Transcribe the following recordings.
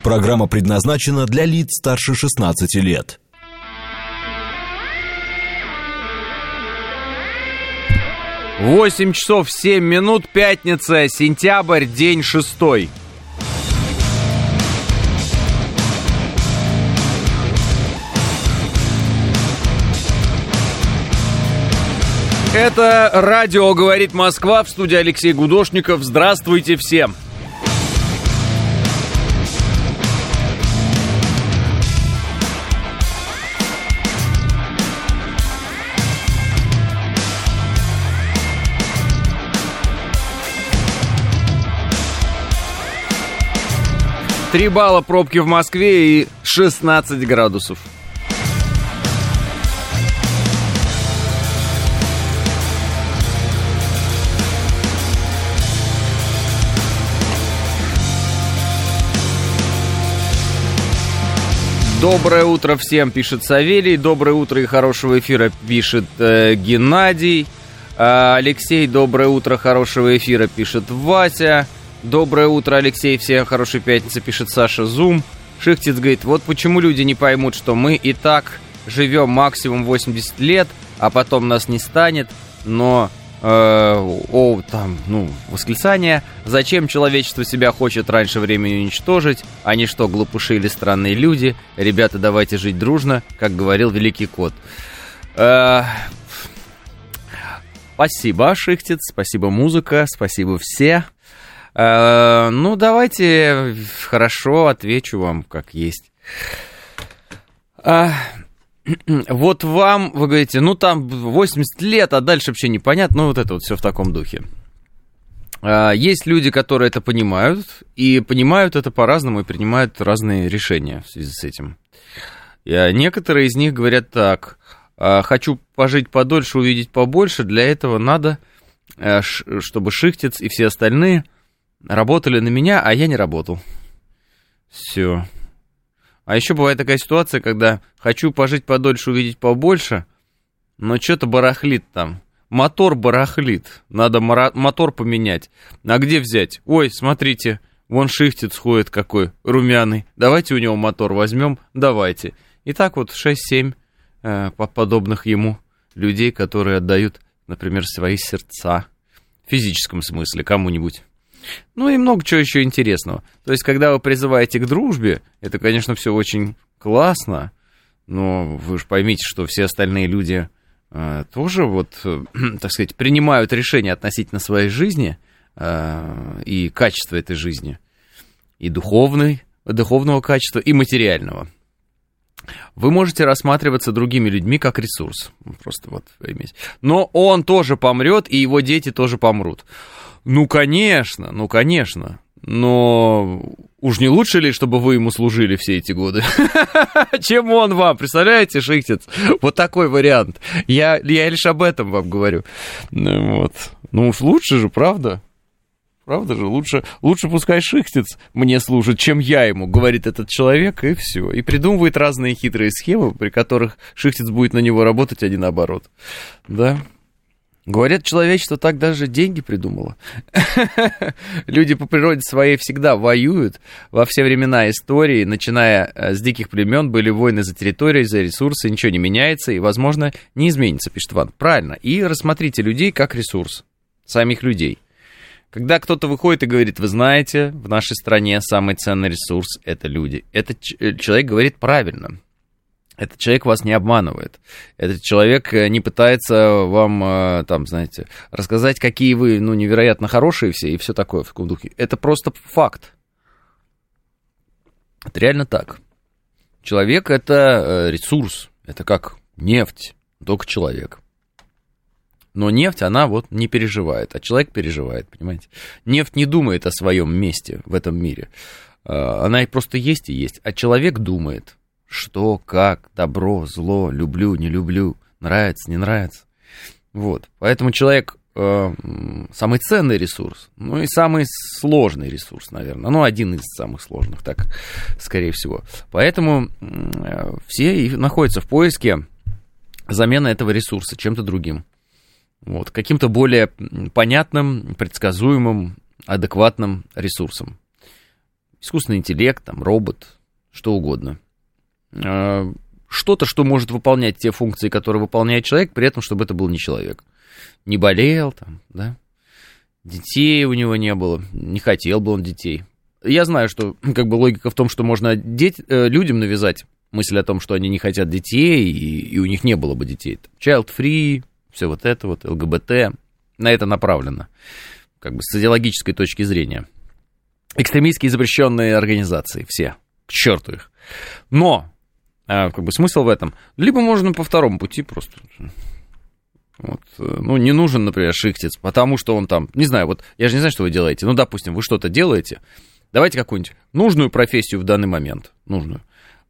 Программа предназначена для лиц старше 16 лет. 8 часов 7 минут, пятница, сентябрь, день 6. Это радио «Говорит Москва», в студии Алексей Гудошников. Здравствуйте всем! Три балла пробки в Москве и 16 градусов. Доброе утро всем, пишет Савелий. Доброе утро и хорошего эфира, пишет Геннадий. Алексей, доброе утро, хорошего эфира, пишет Вася. Доброе утро, Алексей, всем хорошей пятницы, пишет Саша Зум. Шихтец говорит, вот почему люди не поймут, что мы и так живем максимум 80 лет, а потом нас не станет, но... восклицание. Зачем человечество себя хочет раньше времени уничтожить? Они что, глупыши или странные люди? Ребята, давайте жить дружно, как говорил великий кот. Спасибо, Шихтец, спасибо, музыка, спасибо все. Давайте хорошо отвечу вам, как есть. Вот вам, вы говорите, там 80 лет, а дальше вообще непонятно, вот это вот все в таком духе. Есть люди, которые это понимают, и понимают это по-разному, и принимают разные решения в связи с этим. Некоторые из них говорят так, хочу пожить подольше, увидеть побольше, для этого надо, чтобы Шихтец и все остальные работали на меня, а я не работал. Все. А еще бывает такая ситуация, когда хочу пожить подольше, увидеть побольше, но что-то барахлит там. Мотор барахлит, надо мотор поменять. А где взять? Ой, смотрите, вон Шихтец ходит какой румяный. Давайте у него мотор возьмем, давайте. И так вот 6-7 подобных ему людей, которые отдают, например, свои сердца. В физическом смысле кому-нибудь. И много чего еще интересного. То есть, когда вы призываете к дружбе, это, конечно, все очень классно, но вы же поймите, что все остальные люди тоже, так сказать, принимают решения относительно своей жизни и качества этой жизни, и духовного качества, и материального. Вы можете рассматриваться другими людьми как ресурс. Просто поймите. Но он тоже помрет, и его дети тоже помрут. Конечно. Но уж не лучше ли, чтобы вы ему служили все эти годы? Чем он вам? Представляете, Шихтец? Вот такой вариант. Я лишь об этом вам говорю. Уж лучше же, правда? Правда же? Лучше пускай Шихтец мне служит, чем я ему, говорит этот человек, и все. И придумывает разные хитрые схемы, при которых Шихтец будет на него работать, а не наоборот. Да? Говорят, человечество так даже деньги придумало. Люди по природе своей всегда воюют. Во все времена истории, начиная с диких племен, были войны за территорию, за ресурсы, ничего не меняется и, возможно, не изменится, пишет Ван. Правильно. И рассмотрите людей как ресурс, самих людей. Когда кто-то выходит и говорит, вы знаете, в нашей стране самый ценный ресурс – это люди. Этот человек говорит правильно. Этот человек вас не обманывает. Этот человек не пытается вам, рассказать, какие вы, невероятно хорошие все и все такое в таком духе. Это просто факт. Это реально так. Человек – это ресурс. Это как нефть, только человек. Но нефть, она не переживает, а человек переживает, понимаете? Нефть не думает о своем месте в этом мире. Она просто есть и есть. А человек думает. Что, как, добро, зло, люблю, не люблю, нравится, не нравится. Поэтому человек самый ценный ресурс, и самый сложный ресурс, наверное. Один из самых сложных, так, скорее всего. Поэтому все и находятся в поиске замены этого ресурса чем-то другим. Каким-то более понятным, предсказуемым, адекватным ресурсом. искусственный интеллект, там, робот, что угодно. Что-то, что может выполнять те функции, которые выполняет человек, при этом, чтобы это был не человек. Не болел, там, да, детей у него не было, не хотел бы он детей. Я знаю, что как бы логика в том, что можно людям навязать мысль о том, что они не хотят детей, и у них не было бы детей. Child-free, все вот это вот, ЛГБТ, на это направлено, как бы с идеологической точки зрения. Экстремистские запрещенные организации, все, к черту их. Но, как бы смысл в этом, либо можно по второму пути просто... Вот, ну, не нужен, например, шихтец, потому что он там, не знаю, вот я же не знаю, что вы делаете, ну, допустим, вы что-то делаете, давайте какую-нибудь нужную профессию в данный момент, нужную,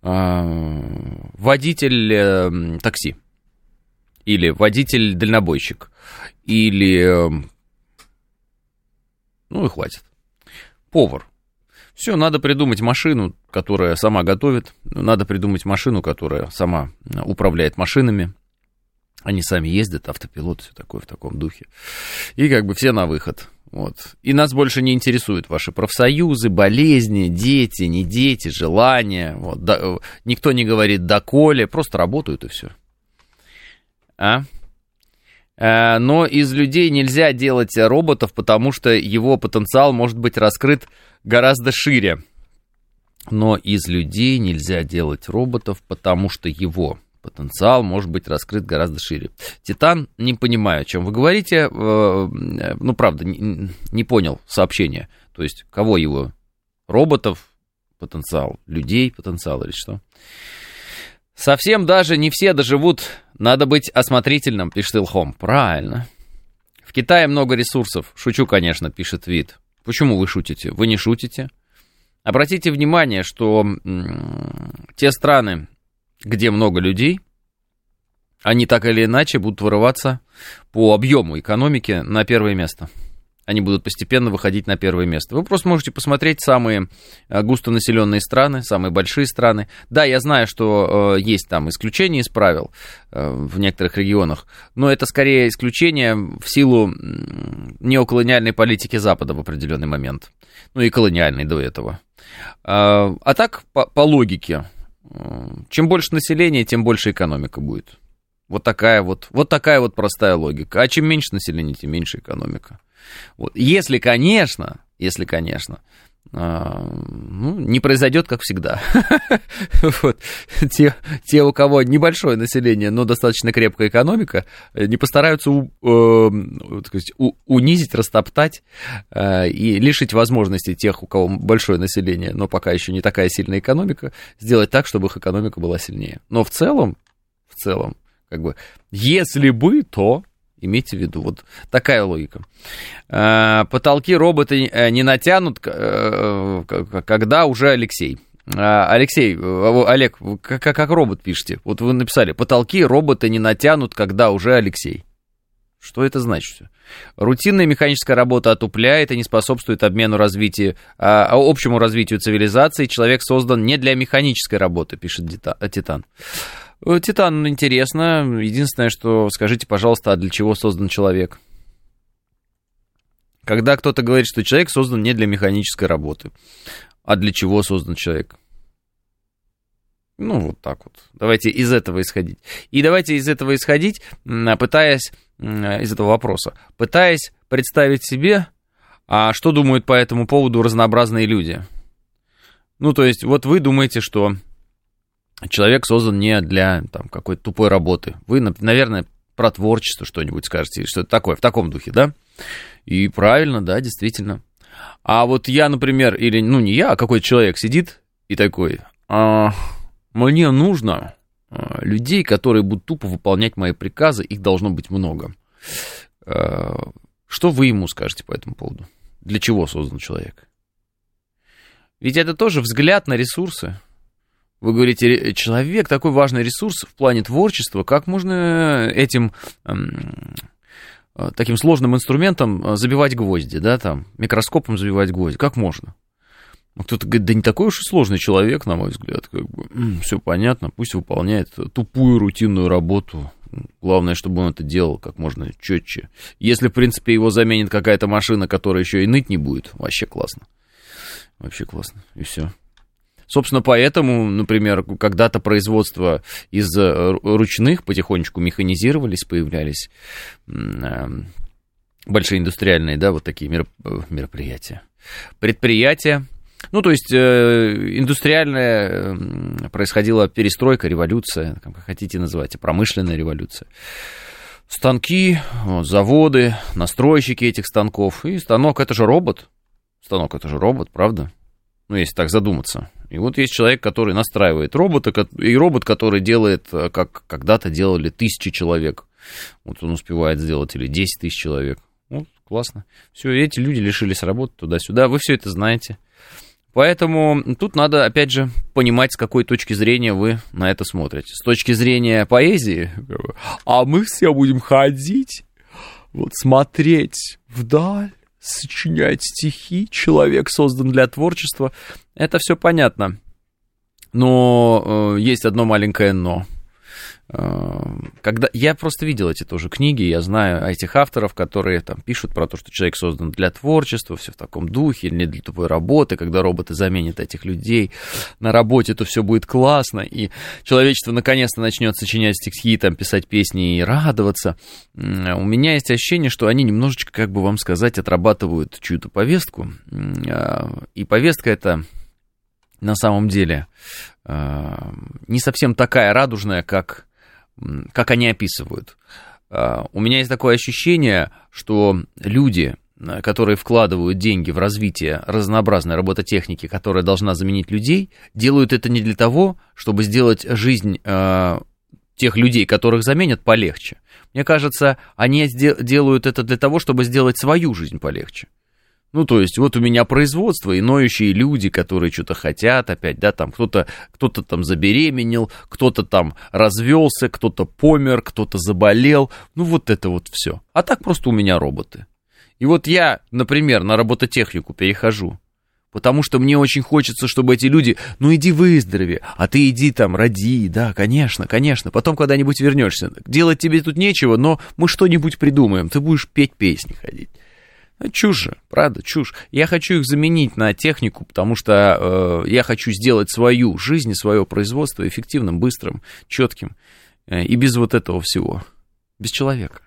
водитель такси, или водитель-дальнобойщик, или, ну, и хватит, повар. Все, надо придумать машину, которая сама готовит, надо придумать машину, которая сама управляет машинами. Они сами ездят, автопилот, все такое в таком духе. И как бы все на выход. Вот. И нас больше не интересуют ваши профсоюзы, болезни, дети, не дети, желания. Вот. Никто не говорит «доколе», просто работают и все. Но из людей нельзя делать роботов, потому что его потенциал может быть раскрыт гораздо шире. Но из людей нельзя делать роботов, потому что его потенциал может быть раскрыт гораздо шире. Титан, не понимаю, о чем вы говорите. Ну, правда, не понял сообщение. То есть, кого его? Роботов потенциал, людей потенциал или что? Совсем даже не все доживут. Надо быть осмотрительным, пишет Илхом. Правильно. В Китае много ресурсов. Шучу, конечно, пишет Вид. Почему вы шутите? Вы не шутите. Обратите внимание, что те страны, где много людей, они так или иначе будут вырываться по объему экономики на первое место. Они будут постепенно выходить на первое место. Вы просто можете посмотреть самые густонаселенные страны, самые большие страны. Да, я знаю, что есть там исключения из правил в некоторых регионах, но это скорее исключение в силу неоколониальной политики Запада в определенный момент. Ну и колониальной до этого. А так, по логике, чем больше населения, тем больше экономика будет. Вот такая вот простая логика. А чем меньше населения, тем меньше экономика. Вот. Если, конечно, не произойдет, как всегда. Вот. Те, у кого небольшое население, но достаточно крепкая экономика, не постараются унизить, растоптать и лишить возможности тех, у кого большое население, но пока еще не такая сильная экономика, сделать так, чтобы их экономика была сильнее. Но в целом, как бы, если бы, то... Имейте в виду, вот такая логика. Потолки роботы не натянут, когда уже Алексей. Олег, как робот пишете? Вот вы написали, потолки роботы не натянут, когда уже Алексей. Что это значит? Рутинная механическая работа отупляет и не способствует обмену развитию, общему развитию цивилизации. Человек создан не для механической работы, пишет Титан. Титан, интересно. Единственное, что скажите, пожалуйста, а для чего создан человек? Когда кто-то говорит, что человек создан не для механической работы, а для чего создан человек? Ну, вот так вот. Давайте из этого исходить. И давайте из этого исходить, из этого вопроса, пытаясь представить себе, а что думают по этому поводу разнообразные люди. Ну, то есть, вот вы думаете, что человек создан не для там, какой-то тупой работы. Вы, наверное, про творчество что-нибудь скажете, или что-то такое, в таком духе, да? И правильно, да, действительно. А вот я, например, или, ну, не я, а какой-то человек сидит и такой, мне нужно людей, которые будут тупо выполнять мои приказы, их должно быть много. Что вы ему скажете по этому поводу? Для чего создан человек? Ведь это тоже взгляд на ресурсы. Вы говорите, человек такой важный ресурс в плане творчества, как можно этим таким сложным инструментом забивать гвозди, да, там, микроскопом забивать гвозди, как можно? А кто-то говорит, да не такой уж и сложный человек, на мой взгляд, как бы, все понятно, пусть выполняет тупую рутинную работу, главное, чтобы он это делал как можно четче. Если, в принципе, его заменит какая-то машина, которая еще и ныть не будет, вообще классно. Вообще классно. И все. Собственно, поэтому, например, когда-то производство из ручных потихонечку механизировались, появлялись большие индустриальные, да, вот такие мероприятия. Предприятия. Ну, то есть индустриальная происходила перестройка, революция, как хотите называть, промышленная революция. Станки, заводы, настройщики этих станков. И станок — это же робот. Станок — это же робот, правда? Ну, если так задуматься. И вот есть человек, который настраивает робота, и робот, который делает, как когда-то делали 1000 человек. Вот он успевает сделать или 10 тысяч человек. Вот, классно. Все, эти люди лишились работы туда-сюда. Вы все это знаете. Поэтому тут надо, опять же, понимать, с какой точки зрения вы на это смотрите. С точки зрения поэзии, а мы все будем ходить, вот смотреть вдаль, сочинять стихи, человек создан для творчества, это все понятно. Но есть одно маленькое но. Когда я просто видел эти тоже книги, я знаю этих авторов, которые там пишут про то, что человек создан для творчества, все в таком духе, не для тупой работы, когда роботы заменят этих людей на работе, то все будет классно, и человечество наконец-то начнет сочинять стихи, там, писать песни и радоваться. У меня есть ощущение, что они немножечко, как бы вам сказать, отрабатывают чью-то повестку, и повестка эта на самом деле не совсем такая радужная, как они описывают. У меня есть такое ощущение, что люди, которые вкладывают деньги в развитие разнообразной робототехники, которая должна заменить людей, делают это не для того, чтобы сделать жизнь тех людей, которых заменят, полегче. Мне кажется, они делают это для того, чтобы сделать свою жизнь полегче. Ну, то есть, вот у меня производство, и ноющие люди, которые что-то хотят опять, да, там кто-то там забеременел, кто-то там развелся, кто-то помер, кто-то заболел, ну, вот это вот все. А так просто у меня роботы. И вот я, например, на робототехнику перехожу, потому что мне очень хочется, чтобы эти люди, ну, иди выздорови, а ты иди там, роди, да, конечно, потом когда-нибудь вернешься. Делать тебе тут нечего, но мы что-нибудь придумаем, ты будешь петь песни, ходить. Чушь же, правда, чушь. Я хочу их заменить на технику, потому что я хочу сделать свою жизнь и свое производство эффективным, быстрым, четким и без вот этого всего, без человека.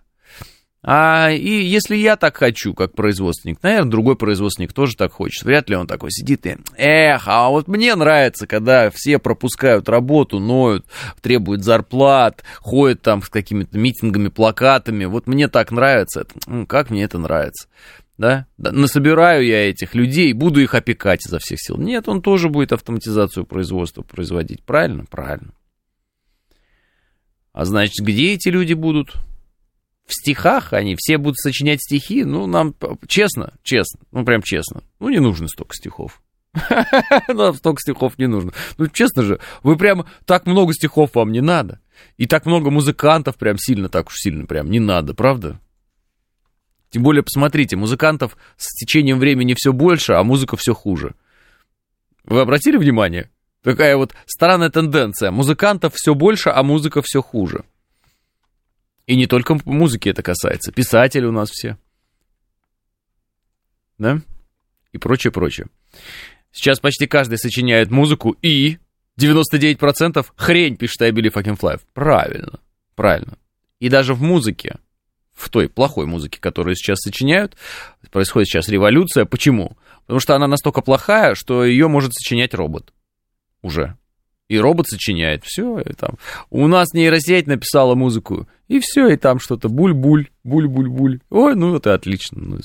И если я так хочу, как производственник, наверное, другой производственник тоже так хочет. Вряд ли он такой сидит и, а вот мне нравится, когда все пропускают работу, ноют, требуют зарплат, ходят там с какими-то митингами, плакатами. Вот мне так нравится. Как мне это нравится? Да? Насобираю я этих людей, буду их опекать изо всех сил. Нет, он тоже будет автоматизацию производства производить. Правильно? Правильно. А значит, где эти люди будут? В стихах они все будут сочинять стихи. Ну, нам честно, ну, прям честно. Ну, не нужно столько стихов. Нам столько стихов не нужно. Ну, честно же, вы прям так много стихов вам не надо. И так много музыкантов прям сильно, так уж сильно прям не надо, правда? Тем более, посмотрите, музыкантов с течением времени все больше, а музыка все хуже. Вы обратили внимание? Такая вот странная тенденция. Музыкантов все больше, а музыка все хуже. И не только музыки это касается. Писатели у нас все. Да? И прочее. Сейчас почти каждый сочиняет музыку, и 99% хрень, пишет I Believe I Can Fly. Правильно. И даже в музыке, в той плохой музыке, которую сейчас сочиняют, происходит сейчас революция. Почему? Потому что она настолько плохая, что ее может сочинять робот. Уже. И робот сочиняет. Все, и там. У нас нейросеть написала музыку. И все, и там что-то буль-буль. Ой, ну это отлично, ну и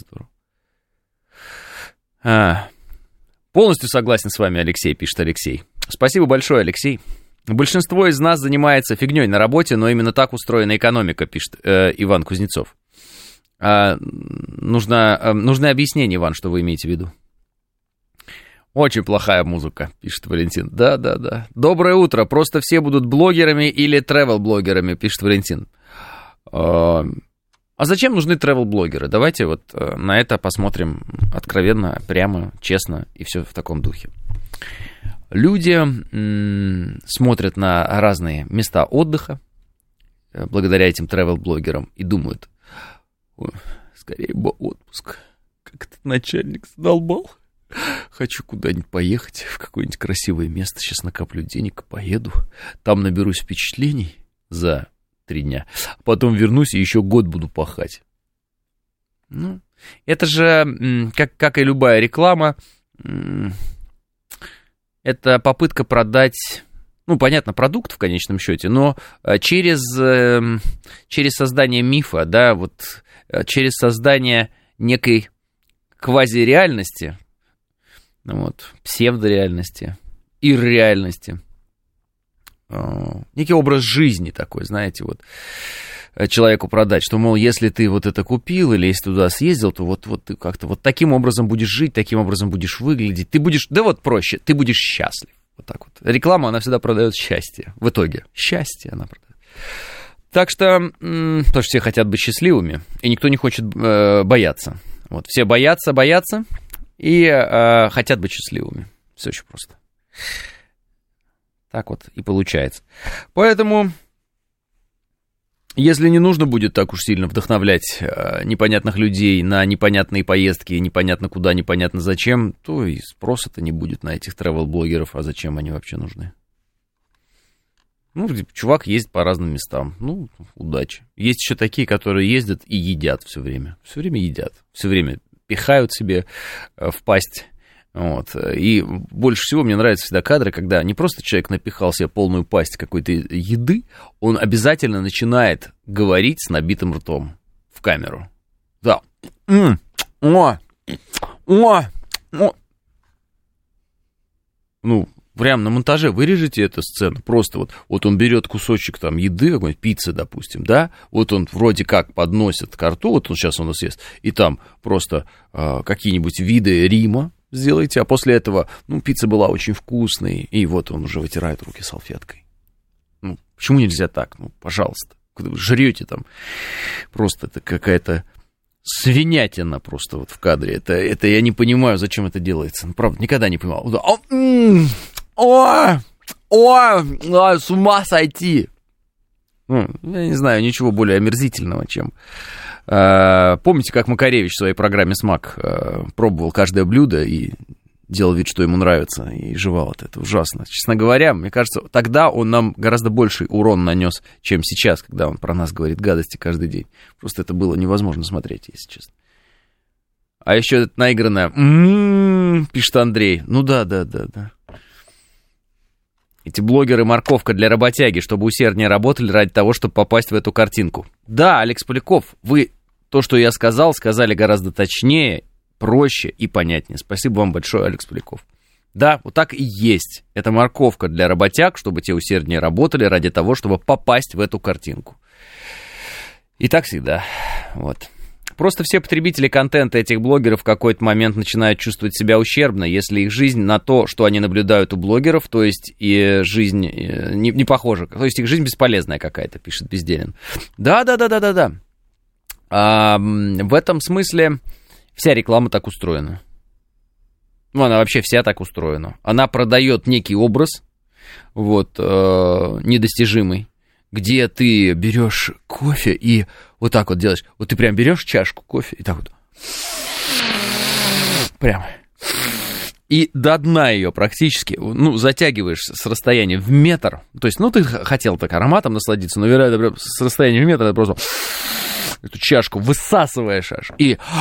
здорово. Полностью согласен с вами, Алексей, пишет Алексей. Спасибо большое, Алексей. Большинство из нас занимается фигней на работе, но именно так устроена экономика, пишет Иван Кузнецов. Нужно объяснение, Иван, что вы имеете в виду. Очень плохая музыка, пишет Валентин. Да. Доброе утро. Просто все будут блогерами или тревел-блогерами, пишет Валентин. А зачем нужны тревел-блогеры? Давайте вот на это посмотрим откровенно, прямо, честно и все в таком духе. Люди смотрят на разные места отдыха благодаря этим тревел-блогерам и думают: скорее бы отпуск. Как этот начальник задолбал. Хочу куда-нибудь поехать, в какое-нибудь красивое место. Сейчас накоплю денег, поеду. Там наберусь впечатлений за 3 дня. Потом вернусь и еще год буду пахать. Ну, это же, как и любая реклама, это попытка продать, ну, понятно, продукт в конечном счете, но через создание мифа, да, вот через создание некой квазиреальности, вот, псевдореальности, ирреальности, некий образ жизни такой, знаете, вот, человеку продать, что, мол, если ты вот это купил или если туда съездил, то вот ты как-то вот таким образом будешь жить, таким образом будешь выглядеть, ты будешь, да вот проще, ты будешь счастлив, вот так вот. Реклама, она всегда продает счастье, в итоге, счастье она продает. Так что, потому что все хотят быть счастливыми, и никто не хочет бояться. Вот, все боятся и хотят быть счастливыми. Все очень просто. Так вот и получается. Поэтому, если не нужно будет так уж сильно вдохновлять непонятных людей на непонятные поездки, непонятно куда, непонятно зачем, то и спроса-то не будет на этих тревел-блогеров, а зачем они вообще нужны? Ну, чувак ездит по разным местам. Ну, удачи. Есть еще такие, которые ездят и едят все время. Все время едят. Все время пихают себе в пасть. Вот. И больше всего мне нравятся всегда кадры, когда не просто человек напихал себе полную пасть какой-то еды, он обязательно начинает говорить с набитым ртом в камеру. Да. Ну, прям на монтаже вырежете эту сцену, просто вот он берет кусочек там еды, какой-нибудь пиццы, допустим, да, вот он вроде как подносит ко рту, вот он сейчас он съест, и там просто какие-нибудь виды Рима сделайте, а после этого, ну, пицца была очень вкусной, и вот он уже вытирает руки салфеткой. Ну, почему нельзя так? Ну, пожалуйста. Когда вы жрете там, просто это какая-то свинятина просто вот в кадре. Это я не понимаю, зачем это делается. Ну, правда, никогда не понимал. С ума сойти. Ну, я не знаю ничего более омерзительного, чем... Помните, как Макаревич в своей программе «Смак» пробовал каждое блюдо и делал вид, что ему нравится, и жевал от этого? Ужасно. Честно говоря, мне кажется, тогда он нам гораздо больший урон нанес, чем сейчас, когда он про нас говорит гадости каждый день. Просто это было невозможно смотреть, если честно. А еще это наигранное пишет Андрей. Ну да. Эти блогеры морковка для работяги, чтобы усерднее работали ради того, чтобы попасть в эту картинку. Да, Алекс Поляков, вы то, что я сказал, сказали гораздо точнее, проще и понятнее. Спасибо вам большое, Алекс Поляков. Да, вот так и есть. Это морковка для работяг, чтобы те усерднее работали ради того, чтобы попасть в эту картинку. И так всегда. Вот. Просто все потребители контента этих блогеров в какой-то момент начинают чувствовать себя ущербно, если их жизнь на то, что они наблюдают у блогеров, то есть и жизнь не похожа, то есть их жизнь бесполезная какая-то, пишет Безделин. Да. В этом смысле вся реклама так устроена. Ну, она вообще вся так устроена. Она продает некий образ, вот, недостижимый, где ты берешь кофе и вот так вот делаешь. Вот ты прям берешь чашку кофе и так вот. Прям. И до дна ее практически, ну, затягиваешь с расстояния в метр. То есть, ну, ты хотел так ароматом насладиться, но, вероятно, с расстояния в метр ты просто эту чашку высасываешь аж.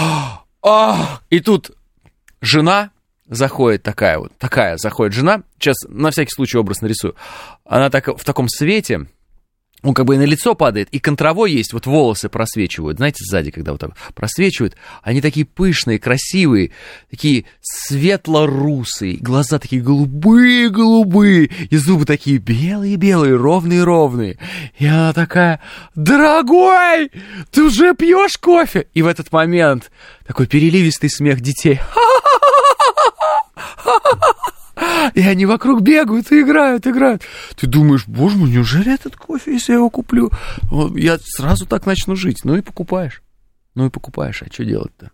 И тут жена заходит такая заходит жена. Сейчас на всякий случай образ нарисую. Она так, в таком свете, он как бы и на лицо падает, и контровой есть, вот волосы просвечивают, знаете, сзади, когда вот так просвечивают, они такие пышные, красивые, такие светло-русые, глаза такие голубые-голубые, и зубы такие белые-белые, ровные-ровные. И она такая: дорогой, ты уже пьешь кофе? И в этот момент такой переливистый смех детей. И они вокруг бегают и играют. Ты думаешь, боже мой, неужели этот кофе, если я его куплю, я сразу так начну жить? Ну и покупаешь, а что делать-то?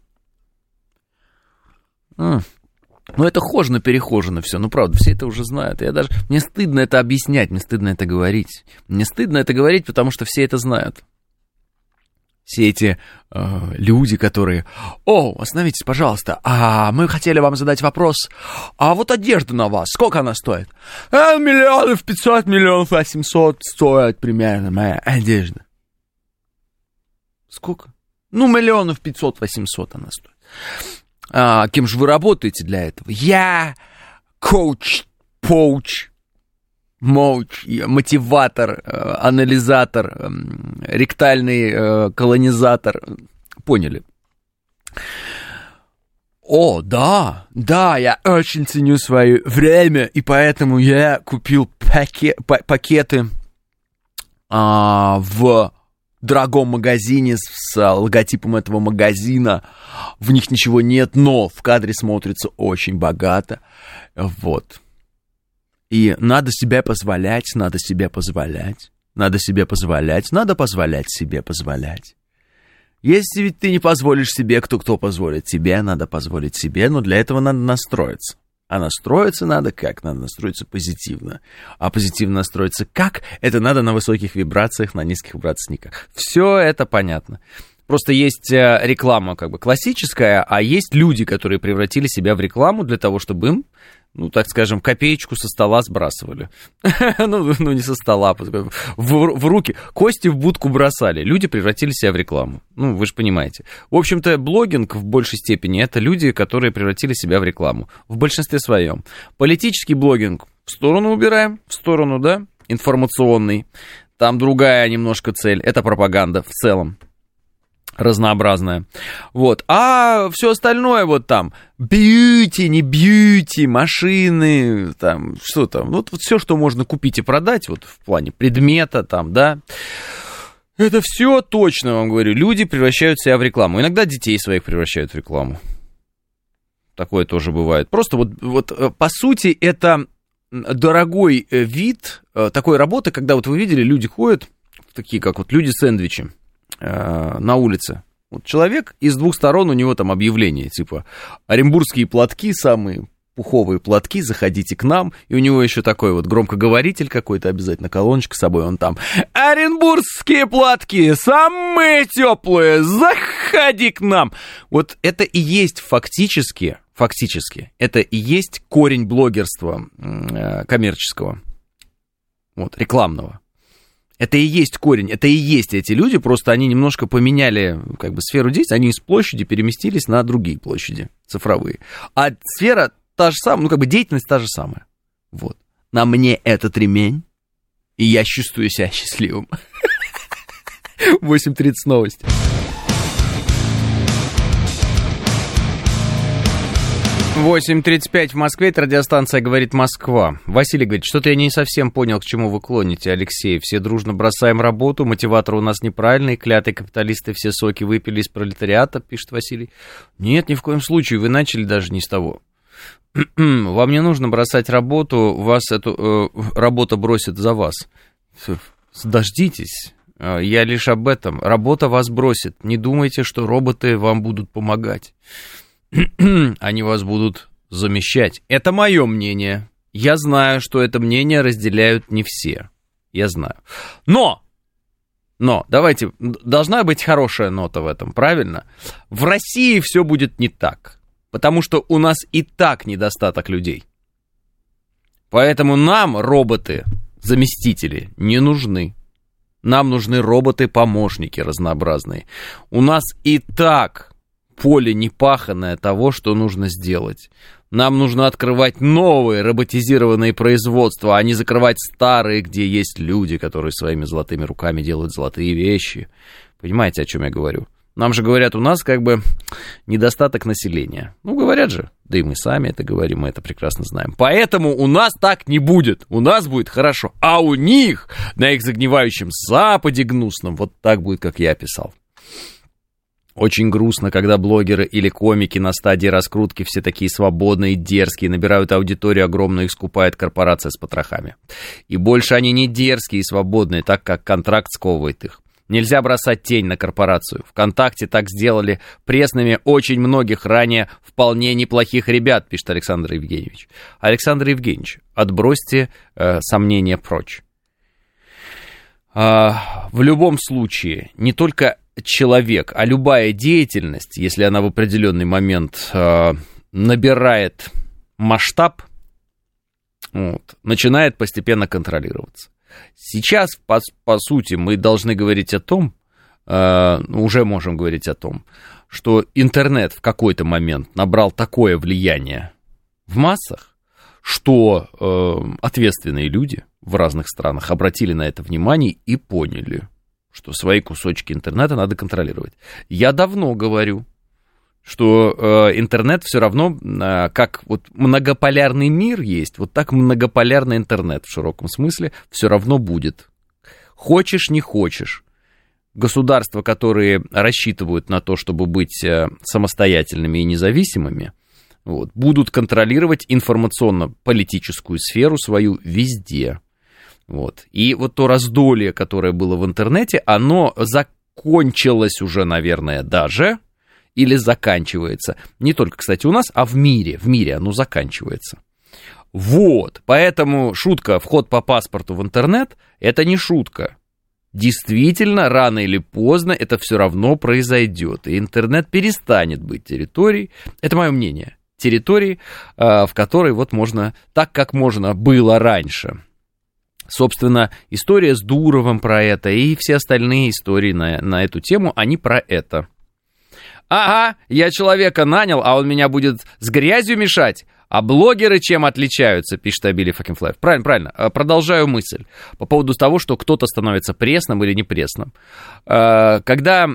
Ну это хожено-перехожено все, ну правда, все это уже знают. Мне стыдно это объяснять, мне стыдно это говорить. Мне стыдно это говорить, потому что все это знают. все эти люди, которые... Остановитесь, пожалуйста, мы хотели вам задать вопрос. А вот одежда на вас, сколько она стоит? 500 миллионов 800 стоит примерно моя одежда. Сколько? 500 она стоит. Кем же вы работаете для этого? Я коуч, мотиватор, анализатор, ректальный колонизатор. Поняли? Да, я очень ценю свое время, и поэтому я купил пакеты в дорогом магазине с логотипом этого магазина. В них ничего нет, но в кадре смотрится очень богато. Вот. И надо себе позволять, надо позволять себе позволять. Если ведь ты не позволишь себе, кто позволит тебе, надо позволить себе, но для этого надо настроиться. А настроиться надо как? Надо настроиться позитивно. А позитивно настроиться как? Это надо на высоких вибрациях, на низких вибрациях никак. Все это понятно. Просто есть реклама как бы классическая, а есть люди, которые превратили себя в рекламу для того, чтобы им, так скажем, копеечку со стола сбрасывали. Не со стола, в руки. Кости в будку бросали. Люди превратили себя в рекламу. Вы же понимаете. В общем-то, блогинг в большей степени это люди, которые превратили себя в рекламу. В большинстве своем. Политический блогинг в сторону убираем, информационный. Там другая немножко цель. Это пропаганда в целом. Разнообразная. Вот. А все остальное бьюти, не бьюти, машины, что там. Все, что можно купить и продать, в плане предмета, это все точно, вам говорю, люди превращают себя в рекламу. Иногда детей своих превращают в рекламу. Такое тоже бывает. Просто по сути, это дорогой вид такой работы, когда вы видели, люди ходят, такие как люди-сэндвичи. На улице. Человек, и с двух сторон у него там объявление, типа оренбургские платки, самые пуховые платки, заходите к нам, и у него еще такой громкоговоритель какой-то, обязательно колоночка с собой, он там: оренбургские платки, самые теплые, заходи к нам. Это и есть фактически, это и есть корень блогерства коммерческого, рекламного. Это и есть корень, это и есть эти люди, просто они немножко поменяли сферу действия, они из площади переместились на другие площади цифровые. А сфера та же самая, деятельность та же самая. На мне этот ремень, и я чувствую себя счастливым. 8:30 новости. — 8:35 в Москве, это радиостанция «Говорит Москва». Василий говорит, что-то я не совсем понял, к чему вы клоните, Алексей. Все дружно бросаем работу, мотиватор у нас неправильный, клятые капиталисты все соки выпили из пролетариата, пишет Василий. Нет, ни в коем случае, вы начали даже не с того. Вам не нужно бросать работу, вас эту работа бросит за вас. Дождитесь, я лишь об этом. Работа вас бросит, не думайте, что роботы вам будут помогать. Они вас будут замещать. Это мое мнение. Я знаю, что это мнение разделяют не все. Я знаю. Но, давайте, должна быть хорошая нота в этом, правильно? В России все будет не так. Потому что у нас и так недостаток людей. Поэтому нам роботы-заместители не нужны. Нам нужны роботы-помощники разнообразные. У нас и так поле непаханное того, что нужно сделать. Нам нужно открывать новые роботизированные производства, а не закрывать старые, где есть люди, которые своими золотыми руками делают золотые вещи. Понимаете, о чем я говорю? Нам же говорят, у нас недостаток населения. Говорят же, да и мы сами это говорим, мы это прекрасно знаем. Поэтому у нас так не будет, у нас будет хорошо. А у них, на их загнивающем Западе гнусном, так будет, как я описал. Очень грустно, когда блогеры или комики на стадии раскрутки все такие свободные, дерзкие, набирают аудиторию огромную, их скупает корпорация с потрохами. И больше они не дерзкие и свободные, так как контракт сковывает их. Нельзя бросать тень на корпорацию. ВКонтакте так сделали пресными очень многих ранее вполне неплохих ребят, пишет Александр Евгеньевич. Александр Евгеньевич, отбросьте сомнения прочь. В любом случае, не только человек, а любая деятельность, если она в определенный момент набирает масштаб, начинает постепенно контролироваться. Сейчас, по сути, мы должны говорить о том, уже можем говорить о том, что интернет в какой-то момент набрал такое влияние в массах, что ответственные люди в разных странах обратили на это внимание и поняли, что свои кусочки интернета надо контролировать. Я давно говорю, что интернет все равно, как вот многополярный мир есть, вот так многополярный интернет в широком смысле все равно будет. Хочешь, не хочешь. Государства, которые рассчитывают на то, чтобы быть самостоятельными и независимыми, будут контролировать информационно-политическую сферу свою везде. И вот то раздолье, которое было в интернете, оно закончилось уже, наверное, даже, или заканчивается. Не только, кстати, у нас, а в мире. В мире оно заканчивается. Поэтому шутка «вход по паспорту в интернет» — это не шутка. Действительно, рано или поздно это все равно произойдет, и интернет перестанет быть территорией, это мое мнение, территорией, в которой можно, так как можно было раньше. Собственно, история с Дуровым про это, и все остальные истории на эту тему, они про это. Ага, я человека нанял, а он меня будет с грязью мешать. А блогеры чем отличаются, пишет Абили Fucking Fly. Правильно. Продолжаю мысль по поводу того, что кто-то становится пресным или непресным. Когда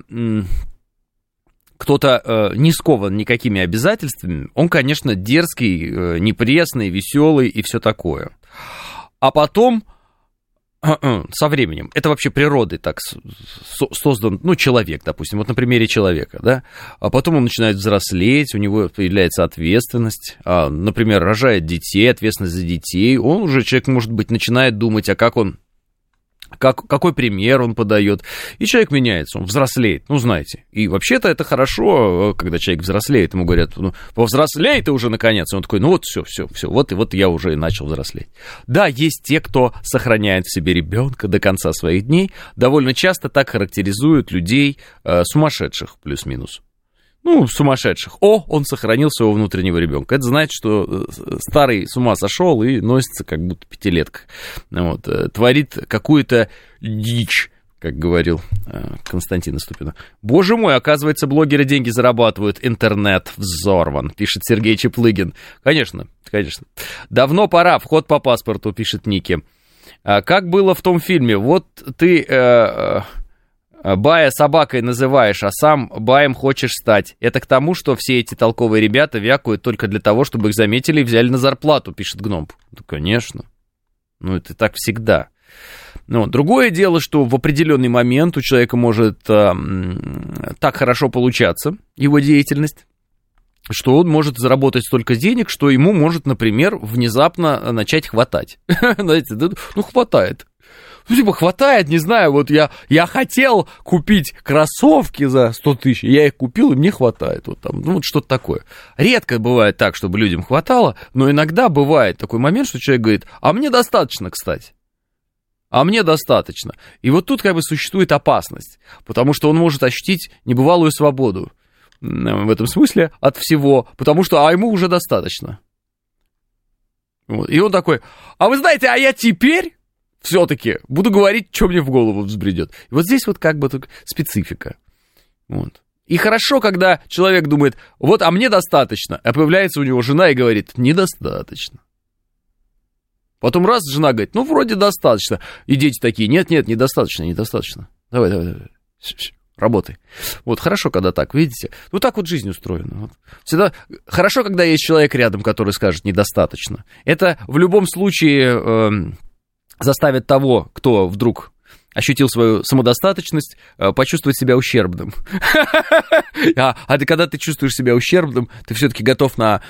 кто-то не скован никакими обязательствами, он, конечно, дерзкий, непресный, веселый и все такое. А потом, со временем, это вообще природой так создан, человек, допустим, на примере человека, да, а потом он начинает взрослеть, у него появляется ответственность, например, рожает детей, ответственность за детей, он уже, человек, может быть, начинает думать, какой пример он подает, и человек меняется, он взрослеет, знаете, и вообще-то это хорошо, когда человек взрослеет, ему говорят, повзрослей ты уже наконец, и он такой, все, вот я уже и начал взрослеть. Да, есть те, кто сохраняет в себе ребенка до конца своих дней, довольно часто так характеризуют людей сумасшедших, плюс-минус. Сумасшедших. Он сохранил своего внутреннего ребенка. Это значит, что старый с ума сошел и носится как будто пятилетка. Творит какую-то дичь, как говорил Константин Ступина. Боже мой, оказывается, блогеры деньги зарабатывают. Интернет взорван, пишет Сергей Чеплыгин. Конечно. Давно пора, вход по паспорту, пишет Ники. Как было в том фильме? Вот ты... Бая собакой называешь, а сам Баем хочешь стать. Это к тому, что все эти толковые ребята вякают только для того, чтобы их заметили и взяли на зарплату, пишет Гном. Конечно. Это так всегда. Другое дело, что в определенный момент у человека может так хорошо получаться его деятельность, что он может заработать столько денег, что ему может, например, внезапно начать хватать. Знаете, хватает. Хватает, не знаю, я хотел купить кроссовки за 100 тысяч, я их купил, и мне хватает, что-то такое. Редко бывает так, чтобы людям хватало, но иногда бывает такой момент, что человек говорит, а мне достаточно, кстати. А мне достаточно. И тут существует опасность, потому что он может ощутить небывалую свободу в этом смысле от всего, потому что ему уже достаточно. И он такой, а вы знаете, а я теперь... все-таки буду говорить, что мне в голову взбредет. И здесь специфика. И хорошо, когда человек думает, а мне достаточно, а появляется у него жена и говорит, недостаточно. Потом раз жена говорит, вроде достаточно. И дети такие, нет, недостаточно. Давай. Работай. Хорошо, когда так, видите? Так жизнь устроена. Всегда хорошо, когда есть человек рядом, который скажет, недостаточно. Это в любом случае... заставит того, кто вдруг ощутил свою самодостаточность, почувствовать себя ущербным. А когда ты чувствуешь себя ущербным, ты все-таки готов на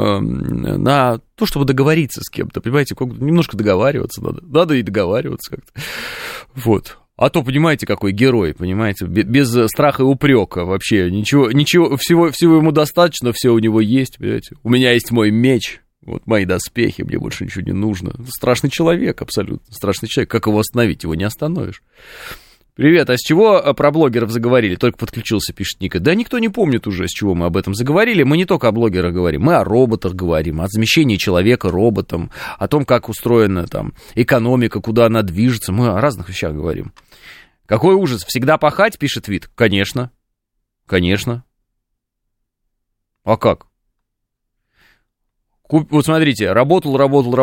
то, чтобы договориться с кем-то, понимаете, немножко договариваться надо. Надо и договариваться как-то. А то, понимаете, какой герой, понимаете, без страха и упрека вообще, ничего, всего ему достаточно, все у него есть, понимаете. У меня есть мой меч. Мои доспехи, мне больше ничего не нужно. Страшный человек, абсолютно страшный человек. Как его остановить? Его не остановишь. Привет, а с чего про блогеров заговорили? Только подключился, пишет Ника. Да никто не помнит уже, с чего мы об этом заговорили. Мы не только о блогерах говорим, мы о роботах говорим, о замещении человека роботом, о том, как устроена там экономика, куда она движется. Мы о разных вещах говорим. Какой ужас, всегда пахать, пишет Вит? Конечно, конечно. А как? Вот смотрите, работал,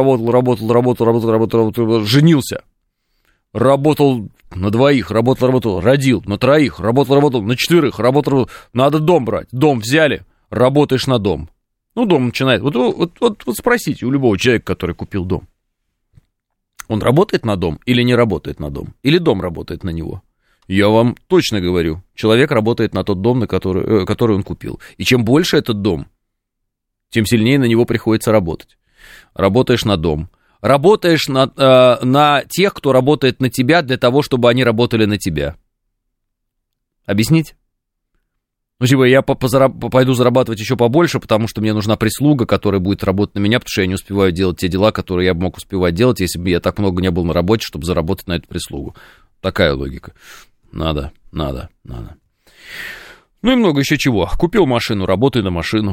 женился. Работал на двоих, работал, родил, на троих, работал, на четверых, работал, надо дом брать, дом взяли, работаешь на дом. Ну, дом начинает, вот спросите у любого человека, который купил дом. Он работает на дом или не работает на дом? Или дом работает на него? Я вам точно говорю, человек работает на тот дом, который он купил. И чем больше этот дом, тем сильнее на него приходится работать. Работаешь на дом. Работаешь на тех, кто работает на тебя, для того, чтобы они работали на тебя. Объяснить? Ну, типа, я пойду зарабатывать еще побольше, потому что мне нужна прислуга, которая будет работать на меня, потому что я не успеваю делать те дела, которые я мог успевать делать, если бы я так много не был на работе, чтобы заработать на эту прислугу. Такая логика. Надо. Ну и много еще чего. Купил машину, работаю на машину.